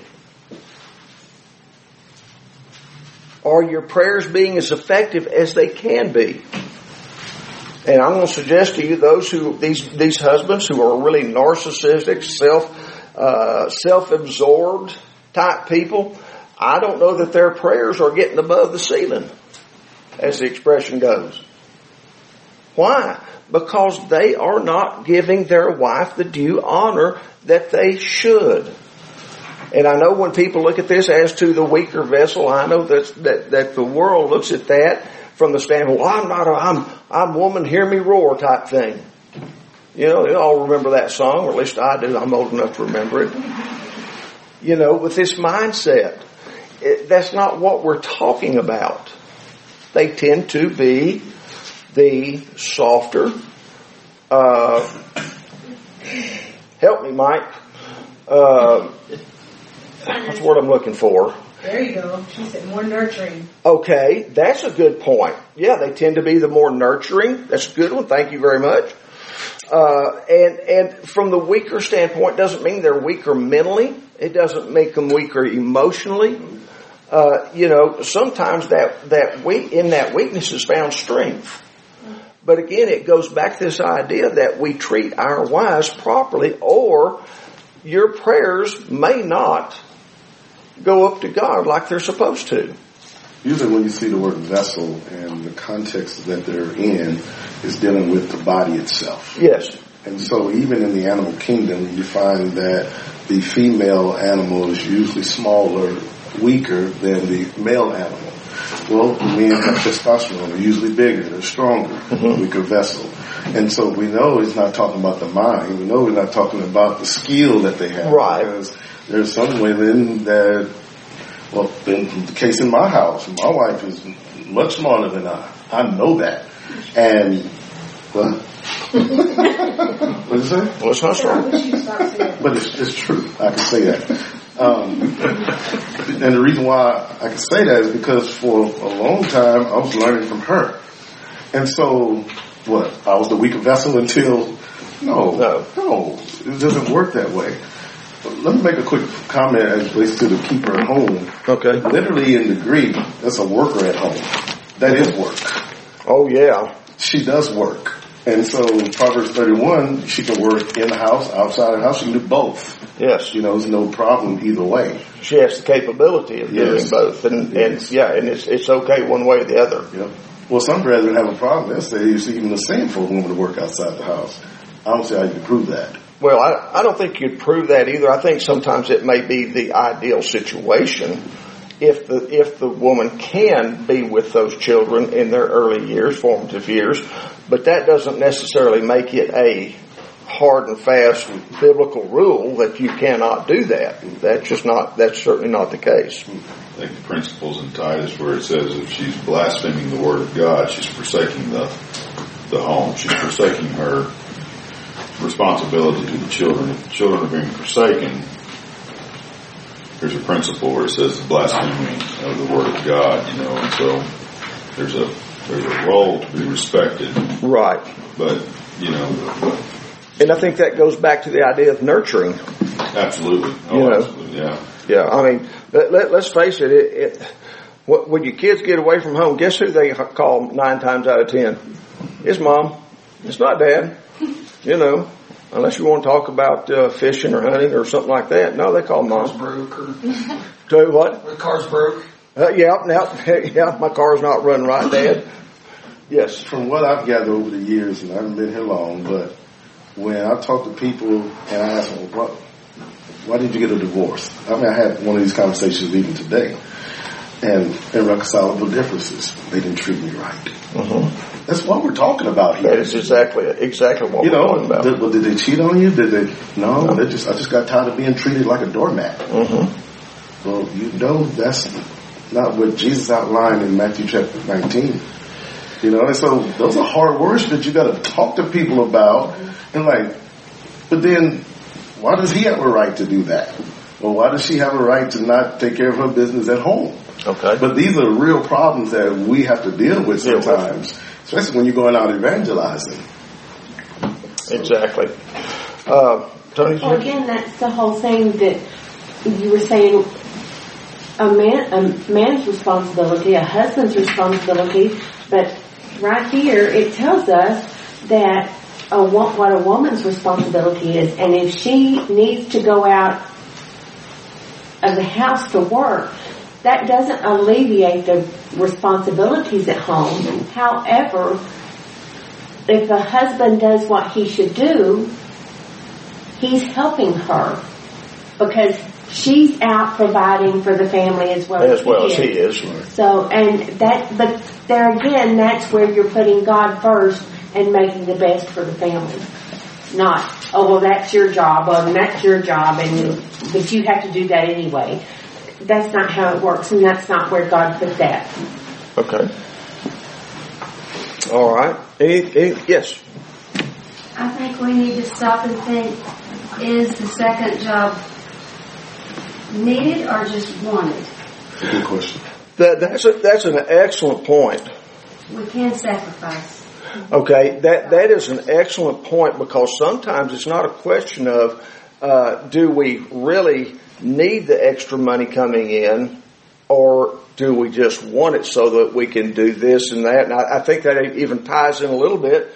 Are your prayers being as effective as they can be? And I'm going to suggest to you these husbands who are really narcissistic, self-absorbed type people, I don't know that their prayers are getting above the ceiling, as the expression goes. Why? Because they are not giving their wife the due honor that they should. And I know when people look at this as to the weaker vessel, I know that the world looks at that from the standpoint, well, I'm woman, hear me roar type thing. You know, they all remember that song, or at least I do. I'm old enough to remember it. You know, with this mindset, that's not what we're talking about. They tend to be the softer, help me, Mike. That's what I'm looking for. There you go. She said more nurturing. Okay, that's a good point. Yeah, they tend to be the more nurturing. That's a good one. Thank you very much. And from the weaker standpoint, doesn't mean they're weaker mentally. It doesn't make them weaker emotionally. Sometimes in that weakness is found strength. But again, it goes back to this idea that we treat our wives properly, or your prayers may not go up to God like they're supposed to. Usually when you see the word vessel and the context that they're in is dealing with the body itself. Yes. And so even in the animal kingdom, you find that the female animal is usually smaller, weaker than the male animal. Well, men have testosterone. They're usually bigger. They're stronger, weaker vessel. And so we know he's not talking about the mind. We know he's not talking about the skill that they have. Right. Because there's some women that, well, in the case in my house, my wife is much smaller than I know that. And, what? What did you say? Well, it's not strong. But it's true. I can say that. And the reason why I can say that is because for a long time I was learning from her. And so, I was the weaker vessel until, no, it doesn't work that way. Let me make a quick comment as it relates to the keeper at home. Okay. Literally in the Greek, that's a worker at home. That is work. Oh, yeah. She does work. And so Proverbs 31, she can work in the house, outside the house. She can do both. Yes. There's no problem either way. She has the capability of doing both. And it's okay one way or the other. Yep. Well, some brethren have a problem. They'll say it's even the same for a woman to work outside the house. I don't see how you can prove that. Well, I don't think you'd prove that either. I think sometimes it may be the ideal situation if the woman can be with those children in their early years, formative years, but that doesn't necessarily make it a hard and fast biblical rule that you cannot do that. That's certainly not the case. I think the principles in Titus where it says if she's blaspheming the word of God, she's forsaking the home. She's forsaking her responsibility to the children. If the children are being forsaken, there's a principle where it says the blasphemy of the word of God, and so there's a role to be respected. Right. But, and I think that goes back to the idea of nurturing. Absolutely. Absolutely, yeah. Yeah, I mean, let's face it, When your kids get away from home, guess who they call 9 times out of 10? It's mom. It's not dad. You know, unless you want to talk about fishing or hunting or something like that. No, they call mom. Car's broke. Tell you what? The car's broke. Yeah, my car's not running right, Dad. Yes. From what I've gathered over the years, and I haven't been here long, but when I talk to people and I ask them, why did you get a divorce? I mean, I had one of these conversations even today, and irreconcilable differences. They didn't treat me right. Mm-hmm. That's what we're talking about here. That is exactly what we're talking about. Did they cheat on you? Did they? No. I just got tired of being treated like a doormat. Mm-hmm. Well, you know that's not what Jesus outlined in Matthew chapter 19. You know, and so those are hard words that you got to talk to people about. And but then why does he have a right to do that? Or why does she have a right to not take care of her business at home? Okay. But these are real problems that we have to deal with sometimes, especially when you're going out evangelizing. Exactly. Tony? Well, again, that's the whole thing that you were saying. A man's responsibility, a husband's responsibility, but right here it tells us that what a woman's responsibility is, and if she needs to go out of the house to work, that doesn't alleviate the responsibilities at home. However, if a husband does what he should do, he's helping her because she's out providing for the family as well as he is. So, but there again, that's where you're putting God first and making the best for the family. Not, that's your job, and that's your job, but you have to do that anyway. That's not how it works, and that's not where God put that. Okay. All right. Yes. I think we need to stop and think, is the second job needed or just wanted? Good question. That's an excellent point. We can sacrifice. Okay, that is an excellent point, because sometimes it's not a question of do we really need the extra money coming in, or do we just want it so that we can do this and that? And I think that even ties in a little bit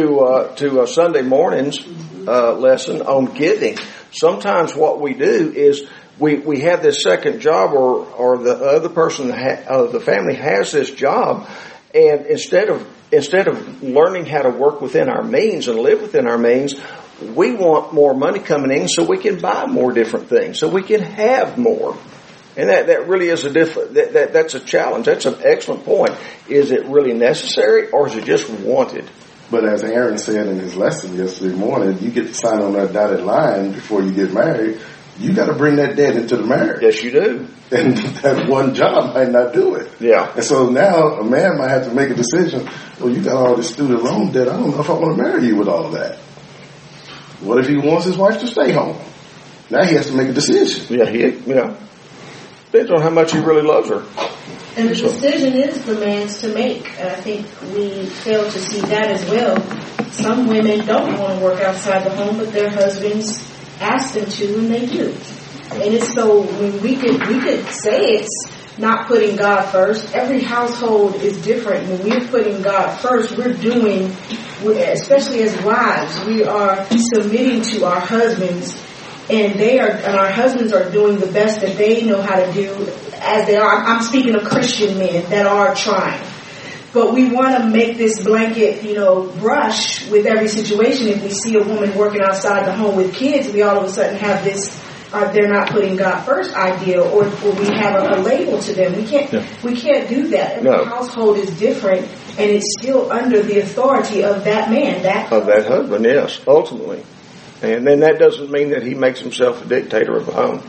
to Sunday morning's lesson on giving. Sometimes what we do is we have this second job, or the other person of the family has this job, and instead of learning how to work within our means and live within our means, we want more money coming in so we can buy more different things, so we can have more. And that really is that's a challenge. That's an excellent point. Is it really necessary, or is it just wanted? But as Aaron said in his lesson yesterday morning, you get to sign on that dotted line before you get married. You got to bring that debt into the marriage. Yes, you do. And that one job might not do it. Yeah. And so now a man might have to make a decision. Well, you got all this student loan debt. I don't know if I want to marry you with all of that. What if he wants his wife to stay home? Now he has to make a decision. Yeah, depends on how much he really loves her. And the decision is the man's to make. And I think we fail to see that as well. Some women don't want to work outside the home, but their husbands ask them to, and they do. And it's so, we could say it's not putting God first. Every household is different. When we're putting God first, we're doing, especially as wives, we are submitting to our husbands, and our husbands are doing the best that they know how to do as they are. I'm speaking of Christian men that are trying. But we want to make this blanket, brush with every situation. If we see a woman working outside the home with kids, we all of a sudden have this, they're not putting God first idea, or we have a label to them. We can't do that. Every household is different, and it's still under the authority of that man, of that husband, yes, ultimately. And then that doesn't mean that he makes himself a dictator of the home.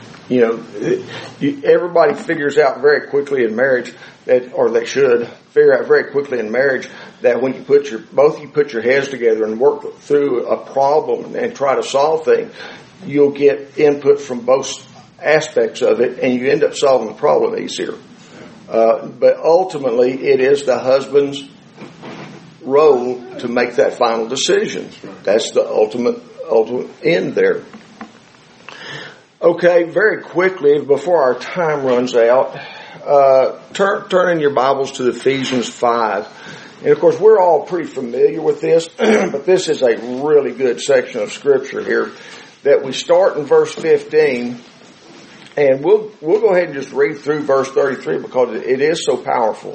Everybody figures out very quickly in marriage or they should figure out very quickly in marriage that when you put your heads together and work through a problem and try to solve things, you'll get input from both aspects of it, and you end up solving the problem easier. But ultimately, it is the husband's role to make that final decision. That's the ultimate end there. Okay, very quickly, before our time runs out, turn in your Bibles to Ephesians 5. And of course, we're all pretty familiar with this, but this is a really good section of Scripture here that we start in verse 15. And we'll go ahead and just read through verse 33 because it is so powerful.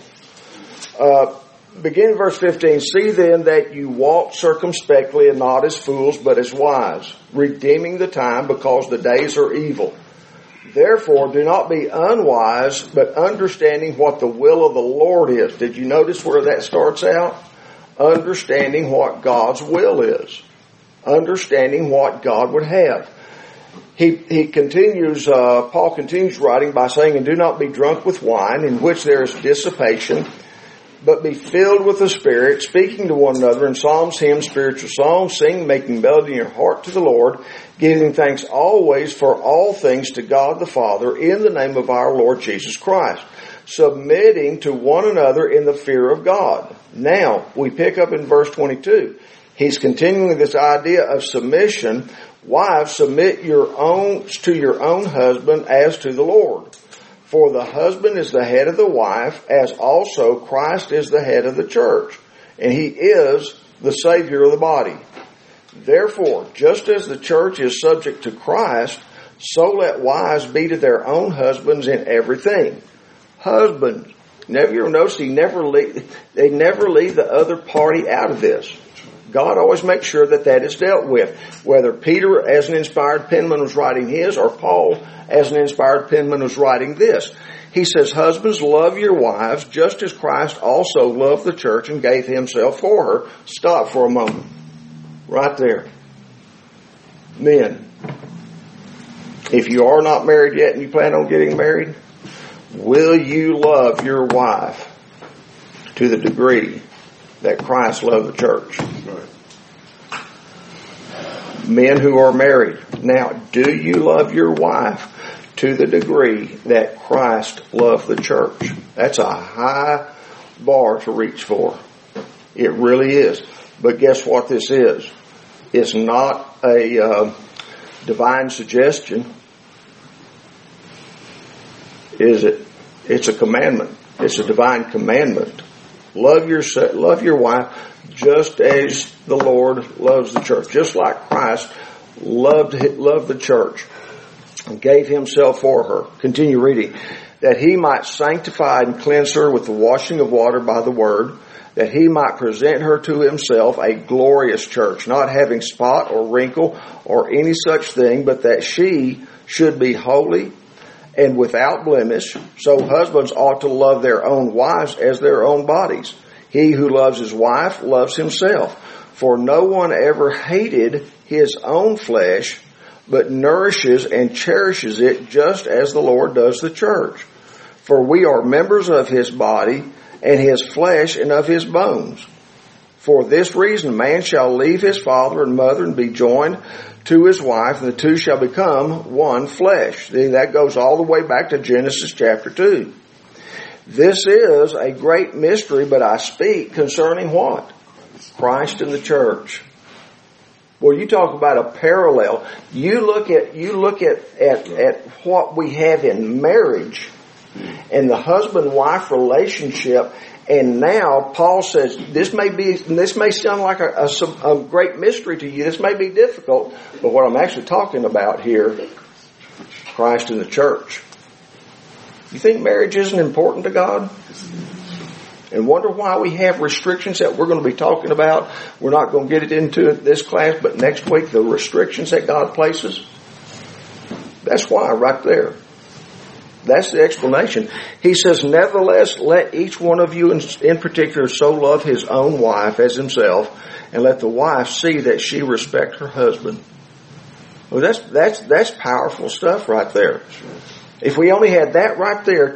Begin verse 15. See then that you walk circumspectly and not as fools, but as wise, redeeming the time because the days are evil. Therefore, do not be unwise, but understanding what the will of the Lord is. Did you notice where that starts out? Understanding what God's will is. Understanding what God would have. He continues, Paul continues writing by saying, and do not be drunk with wine, in which there is dissipation, but be filled with the Spirit, speaking to one another in psalms, hymns, spiritual songs, sing, making melody in your heart to the Lord, giving thanks always for all things to God the Father in the name of our Lord Jesus Christ, submitting to one another in the fear of God. Now, we pick up in verse 22. He's continuing this idea of submission. Wives, submit to your own husband as to the Lord. For the husband is the head of the wife, as also Christ is the head of the church, and he is the Savior of the body. Therefore, just as the church is subject to Christ, so let wives be to their own husbands in everything. Husbands, never notice they never leave the other party out of this. God always makes sure that is dealt with. Whether Peter, as an inspired penman, was writing his, or Paul, as an inspired penman, was writing this. He says, husbands, love your wives, just as Christ also loved the church and gave himself for her. Stop for a moment. Right there. Men, if you are not married yet and you plan on getting married, will you love your wife to the degree that Christ loved the church? Right. Men who are married, now, do you love your wife to the degree that Christ loved the church? That's a high bar to reach for. It really is. But guess what this is? It's not a divine suggestion, is it? It's a commandment. It's a divine commandment. Love your wife just as the Lord loves the church. Just like Christ loved the church and gave himself for her. Continue reading. That he might sanctify and cleanse her with the washing of water by the word, that he might present her to himself a glorious church, not having spot or wrinkle or any such thing, but that she should be holy and without blemish. So husbands ought to love their own wives as their own bodies. He who loves his wife loves himself. For no one ever hated his own flesh, but nourishes and cherishes it just as the Lord does the church. For we are members of his body, and his flesh and of his bones. For this reason man shall leave his father and mother and be joined to his wife, and the two shall become one flesh. That goes all the way back to Genesis chapter 2. This is a great mystery, but I speak concerning what? Christ and the church. Well, you talk about a parallel. You look at what we have in marriage and the husband-wife relationship. And now Paul says this may sound like a great mystery to you. This may be difficult, but what I'm actually talking about here, Christ and the church. You think marriage isn't important to God? And wonder why we have restrictions that we're going to be talking about. We're not going to get it into this class, but next week, the restrictions that God places. That's why, right there. That's the explanation. He says, nevertheless, let each one of you in particular so love his own wife as himself, and let the wife see that she respect her husband. Well, that's powerful stuff right there. If we only had that right there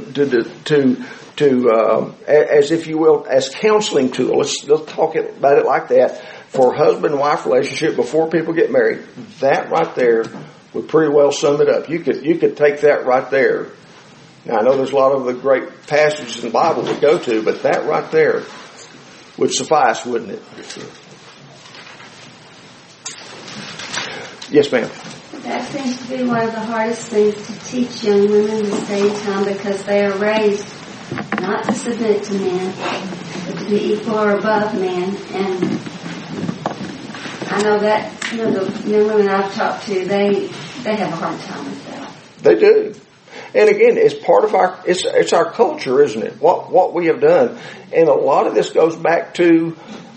as if you will, as counseling tool, let's talk about it like that, for husband and wife relationship before people get married, that right there would pretty well sum it up. You could take that right there. Now I know there's a lot of the great passages in the Bible we go to, but that right there would suffice, wouldn't it? Yes, ma'am. That seems to be one of the hardest things to teach young women this day and time, because they are raised not to submit to men, but to be equal or above man. And I know that, the young women I've talked to, they have a hard time with that. They do. And again, it's part of it's our culture, isn't it? What we have done. And a lot of this goes back to,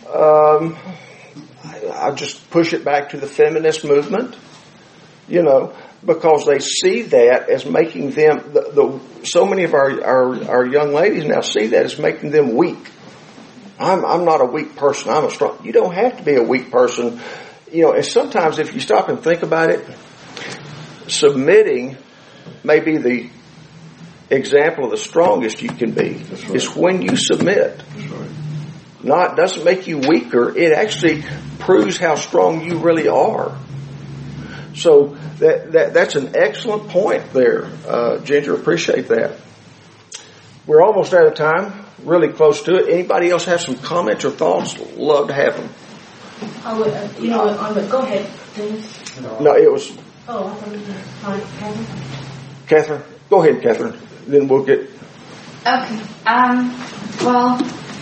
I'll just push it back to the feminist movement, because they see that as making them, so many of our young ladies now see that as making them weak. I'm not a weak person. I'm a strong. You don't have to be a weak person. And sometimes if you stop and think about it, submitting may be the example of the strongest you can be. Right. It's when you submit. Right. Doesn't make you weaker. It actually proves how strong you really are. So that's an excellent point there, Ginger. Appreciate that. We're almost out of time. Really close to it. Anybody else have some comments or thoughts? Love to have them. I would, go ahead, Dennis. No, it was. Oh, I thought it was Catherine. Catherine, go ahead, Catherine. Then we'll get. Okay. Well,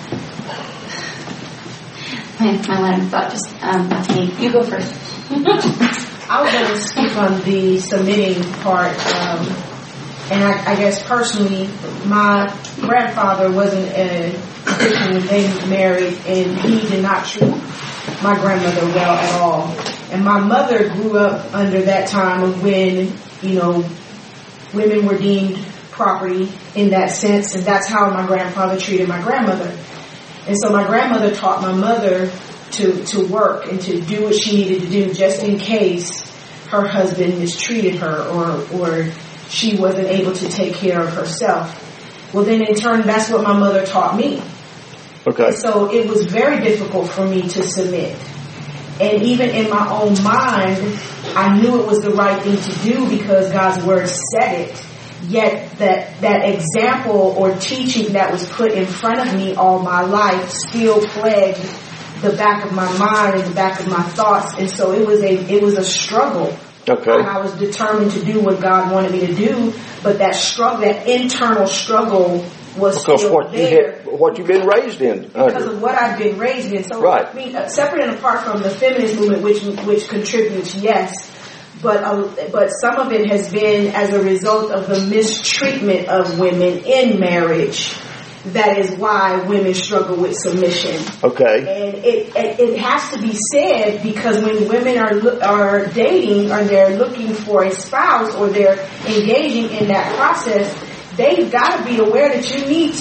my line of thought just left me. You go first. I was going to speak on the submitting part. And I guess personally, my grandfather wasn't a Christian when they married, and he did not treat my grandmother well at all. And my mother grew up under that time of when, women were deemed property in that sense, and that's how my grandfather treated my grandmother. And so my grandmother taught my mother to work and to do what she needed to do just in case her husband mistreated her or she wasn't able to take care of herself. Well, then in turn, that's what my mother taught me. Okay. And so it was very difficult for me to submit. And even in my own mind, I knew it was the right thing to do because God's word said it. Yet that example or teaching that was put in front of me all my life still plagued the back of my mind and the back of my thoughts. And so it was a struggle. Okay. And I was determined to do what God wanted me to do, but that struggle, that internal struggle was because still there. What you've been raised in. Because of what I've been raised in. So, right. I mean, separate and apart from the feminist movement, which contributes, yes, but some of it has been as a result of the mistreatment of women in marriage. That is why women struggle with submission. Okay. And it has to be said because when women are dating or they're looking for a spouse or they're engaging in that process, they've got to be aware that you need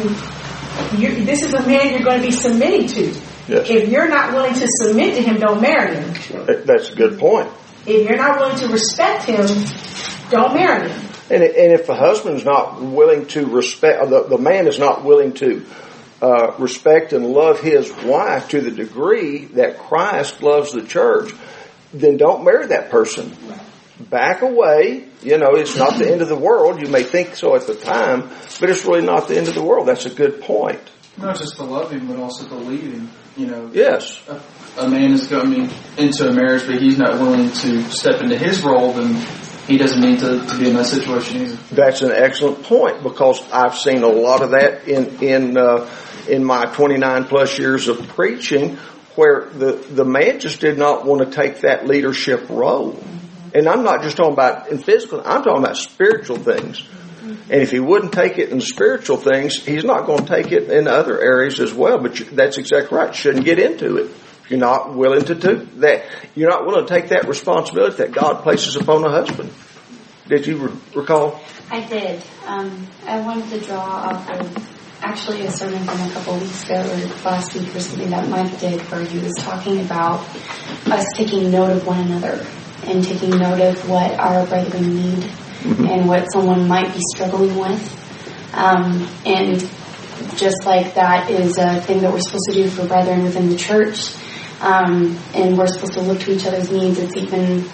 to. This is a man you're going to be submitting to. Yes. If you're not willing to submit to him, don't marry him. That's a good point. If you're not willing to respect him, don't marry him. And if the husband's not willing to respect, the man is not willing to respect and love his wife to the degree that Christ loves the church, then don't marry that person. Back away. It's not the end of the world. You may think so at the time, but it's really not the end of the world. That's a good point. Not just to love him, but also to lead him. Yes. A man is going into a marriage, but he's not willing to step into his role, then he doesn't need to be in that situation either. That's an excellent point because I've seen a lot of that in my 29 plus years of preaching, where the man just did not want to take that leadership role. And I'm not just talking about in physical, I'm talking about spiritual things. And if he wouldn't take it in spiritual things, he's not going to take it in other areas as well. But that's exactly right. You shouldn't get into it. If you're not willing to do that, you're not willing to take that responsibility that God places upon a husband. Did you recall? I did. I wanted to draw off of actually a sermon from a couple of weeks ago or last week or something that Mike did where he was talking about us taking note of one another and taking note of what our brethren need and what someone might be struggling with. And just like that is a thing that we're supposed to do for brethren within the church. And we're supposed to look to each other's needs. It's even,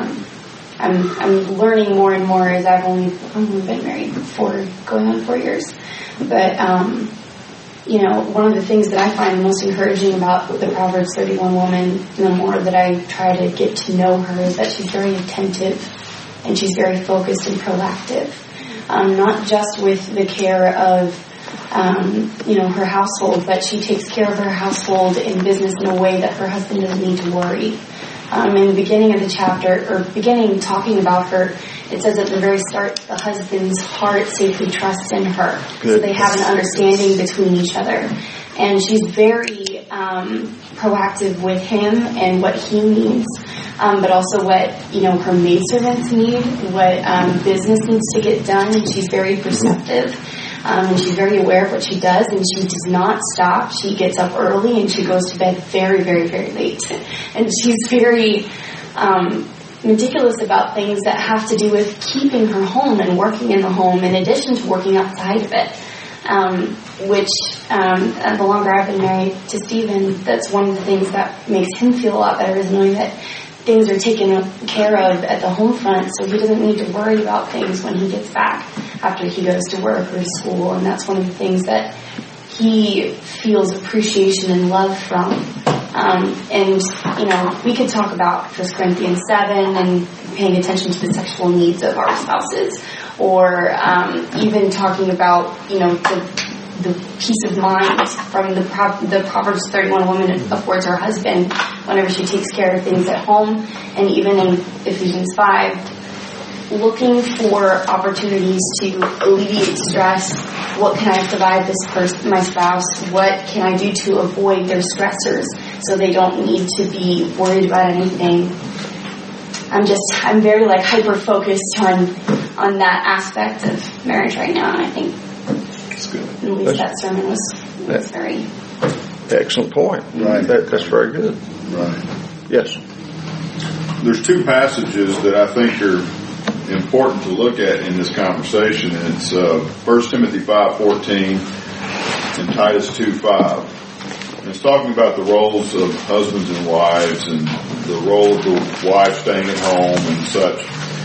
I'm learning more and more as I've only been married going on 4 years. But, one of the things that I find most encouraging about the Proverbs 31 woman, the more that I try to get to know her, is that she's very attentive and she's very focused and proactive. Not just with the care of, her household, but she takes care of her household and business in a way that her husband doesn't need to worry. In the beginning of the chapter, talking about her, it says at the very start, the husband's heart safely trusts in her. Good. So they have an understanding between each other. And she's very proactive with him and what he needs, but also what, her maidservants need, what business needs to get done, and she's very perceptive. And she's very aware of what she does, and she does not stop. She gets up early and she goes to bed very, very, very late. And she's very meticulous about things that have to do with keeping her home and working in the home in addition to working outside of it. Which the longer I've been married to Stephen, that's one of the things that makes him feel a lot better, is knowing that things are taken care of at the home front, so he doesn't need to worry about things when he gets back after he goes to work or to school. And that's one of the things that he feels appreciation and love from. We could talk about 1 Corinthians 7 and paying attention to the sexual needs of our spouses, or even talking about, the peace of mind from the Proverbs 31 woman affords her husband whenever she takes care of things at home, and even in Ephesians 5, looking for opportunities to alleviate stress. What can I provide my spouse? What can I do to avoid their stressors so they don't need to be worried about anything? I'm very hyper focused on that aspect of marriage right now, and I think at least that sermon was very excellent point. Right, that's very good. Right. Yes. There's two passages that I think are important to look at in this conversation, and it's 1 Timothy 5:14 and Titus 2:5. And it's talking about the roles of husbands and wives, and the role of the wife staying at home and such.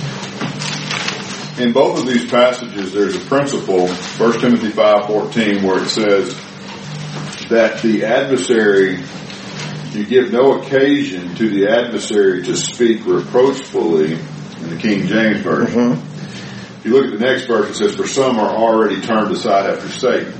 In both of these passages, there's a principle, 1 Timothy 5:14, where it says that the adversary, you give no occasion to the adversary to speak reproachfully, in the King James Version. If you look at the next verse, it says, for some are already turned aside after Satan.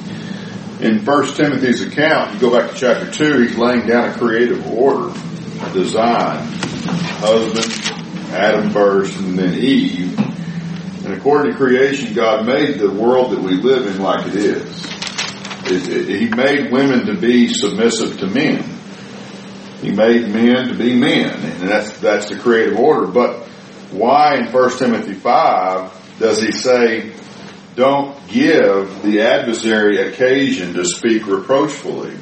In 1 Timothy's account, you go back to chapter 2, he's laying down a creative order, a design. Husband, Adam first, and then Eve. And according to creation, God made the world that we live in like it is. He made women to be submissive to men. He made men to be men. And that's the creative order. But why in 1 Timothy 5 does he say, don't give the adversary occasion to speak reproachfully?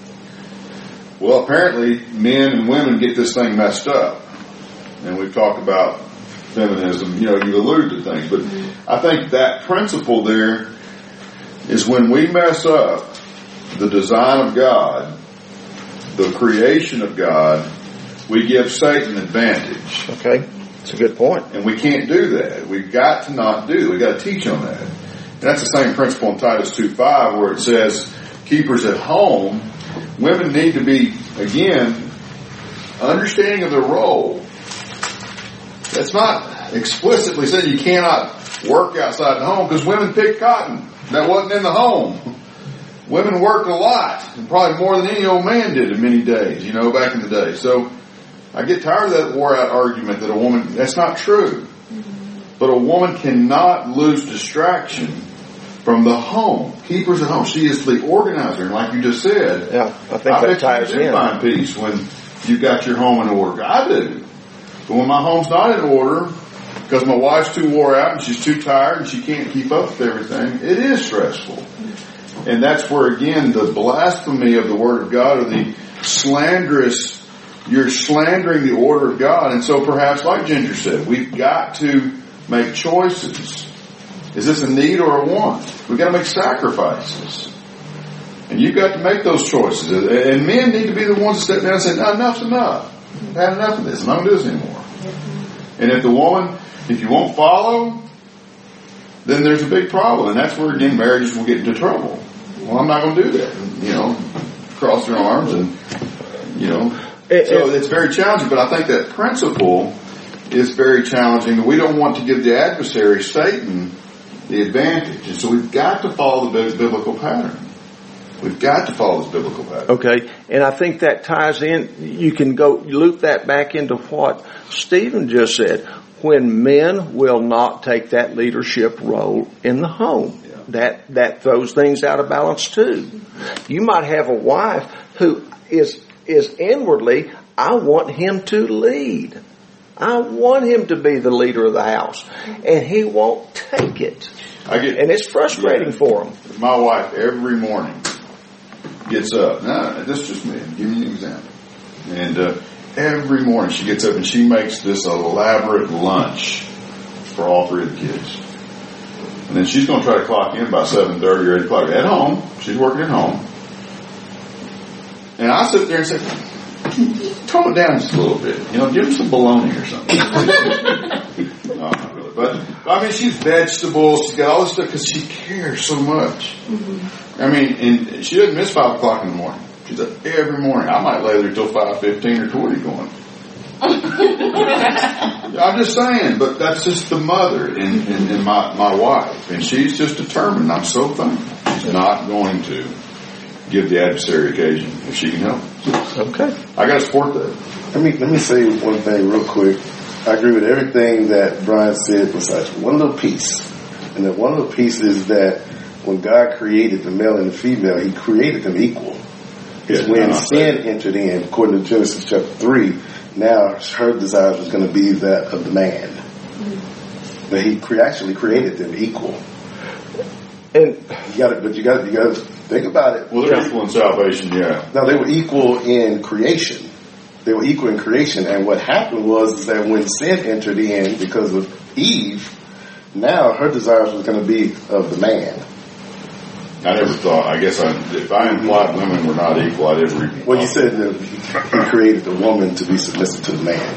Well, apparently men and women get this thing messed up. And we've talked about feminism, you allude to things. But I think that principle there is when we mess up the design of God, the creation of God, we give Satan advantage. Okay. That's a good point. And we can't do that. We've got to not do. We've got to teach on that. And that's the same principle in Titus 2:5 where it says, keepers at home, women need to be, again, understanding of their role. That's not explicitly said you cannot work outside the home, because women pick cotton. That wasn't in the home. Women worked a lot, and probably more than any old man did in many days, back in the day. So I get tired of that wore out argument that a woman, that's not true. But a woman cannot lose distraction from the home. Keepers at home. She is the organizer, and like you just said, yeah, I think that ties in. You find peace when you've got your home in order. I do. But when my home's not in order, because my wife's too wore out and she's too tired and she can't keep up with everything, it is stressful. And that's where, again, the blasphemy of the Word of God, or the slanderous, you're slandering the order of God. And so perhaps, like Ginger said, we've got to make choices. Is this a need or a want? We've got to make sacrifices. And you've got to make those choices. And men need to be the ones to step down and say, no, enough's enough. I've had enough of this. I'm not going to do this anymore. And if the woman, if you won't follow, then there's a big problem. And that's where, again, marriages will get into trouble. well, I'm not going to do that. And, cross their arms and, so it's very challenging. But I think that principle is very challenging. We don't want to give the adversary, Satan, the advantage. And so we've got to follow the biblical pattern. We've got to follow this biblical pattern. Okay, and I think that ties in, you can go loop that back into what Stephen just said. When men will not take that leadership role in the home, that throws things out of balance too. You might have a wife who is inwardly, I want him to lead. I want him to be the leader of the house. And he won't take it. And it's frustrating for him. My wife every morning gets up. Now, this is just me. Give me an example. And every morning she gets up and she makes this elaborate lunch for all three of the kids. And then she's going to try to clock in by 7:30 or 8 o'clock at home. She's working at home. And I sit there and say, tone it down just a little bit. Give them some bologna or something. No, not really. But, I mean, she's vegetables. She's got all this stuff because she cares so much. Mm-hmm. I mean, and she doesn't miss 5 o'clock in the morning. She's up every morning. I might lay there till 5:15 or 20 going. I'm just saying, but that's just the mother in my wife. And she's just determined. I'm so thankful. She's not going to give the adversary occasion if she can help. Okay. I got to support that. Let me say one thing real quick. I agree with everything that Brian said besides one little piece. And that one little piece is that when God created the male and the female, He created them equal. It's when sin entered in, according to Genesis chapter 3, now her desire was going to be that of the man. But He actually created them equal. And you got to think about it. Well, they're equal in salvation, yeah. No, they were equal in creation. They were equal in creation. And what happened was that when sin entered in because of Eve, now her desires was going to be of the man. I never thought, if I implied women were not equal, I didn't read. Well, you said that He created the woman to be submissive to the man.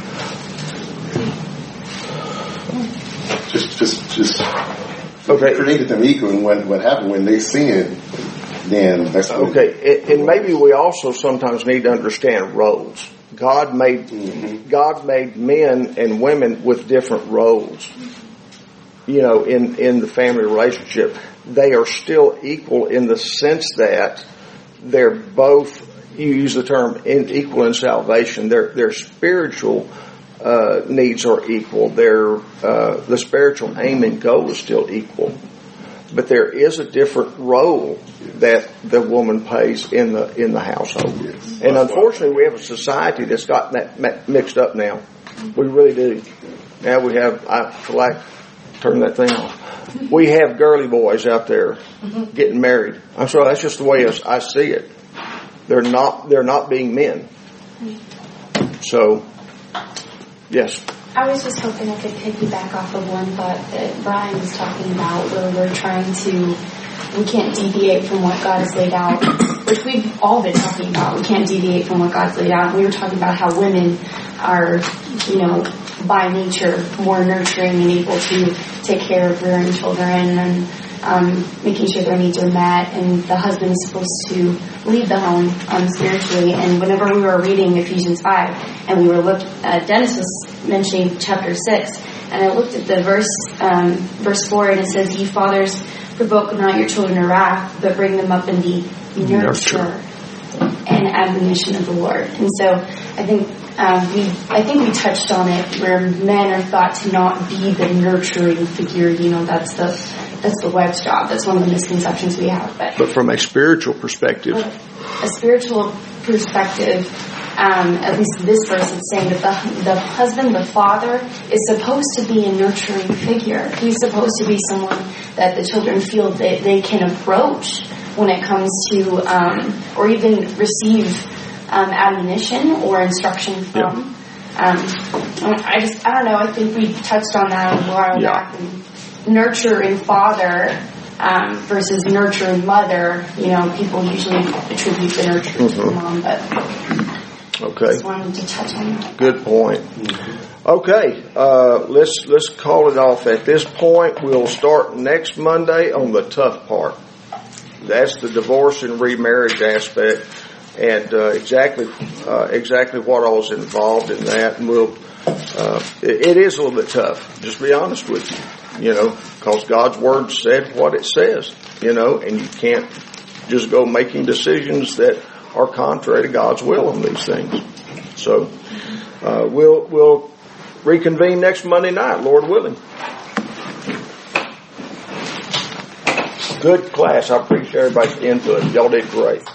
Just okay. He created them equal, and what happened when they sinned, then that's okay. And maybe we also sometimes need to understand roles. God made men and women with different roles. In the family relationship, they are still equal in the sense that they're both, you use the term equal in salvation. Their spiritual needs are equal. The spiritual aim and goal is still equal. But there is a different role that the woman plays in the household. Yes. And unfortunately, we have a society that's got that mixed up now. We really do. Now we have, I feel like, turn that thing off. We have girly boys out there getting married. I'm sorry, that's just the way I see it. They're not being men. So, yes. I was just hoping I could piggyback off of one thought that Brian was talking about, where we can't deviate from what God has laid out, which we've all been talking about. We can't deviate from what God's laid out. We were talking about how women are, by nature, more nurturing and able to take care of their own children and making sure their needs are met. And the husband is supposed to lead the home spiritually. And whenever we were reading Ephesians 5, and we were Dennis was mentioning chapter 6, and I looked at the verse 4, and it says, "Ye fathers, provoke not your children to wrath, but bring them up in the nurture and admonition of the Lord." And so I think we touched on it, where men are thought to not be the nurturing figure. That's the wife's job. That's one of the misconceptions we have. But from a spiritual perspective, at least this verse is saying that the husband, the father, is supposed to be a nurturing figure. He's supposed to be someone that the children feel that they can approach when it comes to, or even receive admonition or instruction from. I don't know. I think we touched on that a while back. And nurturing father versus nurturing mother. People usually attribute the nurture to the mom, but. Okay. Just wanted to touch on that. Good point. Okay, let's call it off at this point. We'll start next Monday on the tough part. That's the divorce and remarriage aspect, and exactly what all's involved in that. And it is a little bit tough. Just be honest with you, because God's Word said what it says, and you can't just go making decisions that are contrary to God's will on these things. So we'll reconvene next Monday night, Lord willing. Good class. I appreciate everybody's input. Y'all did great.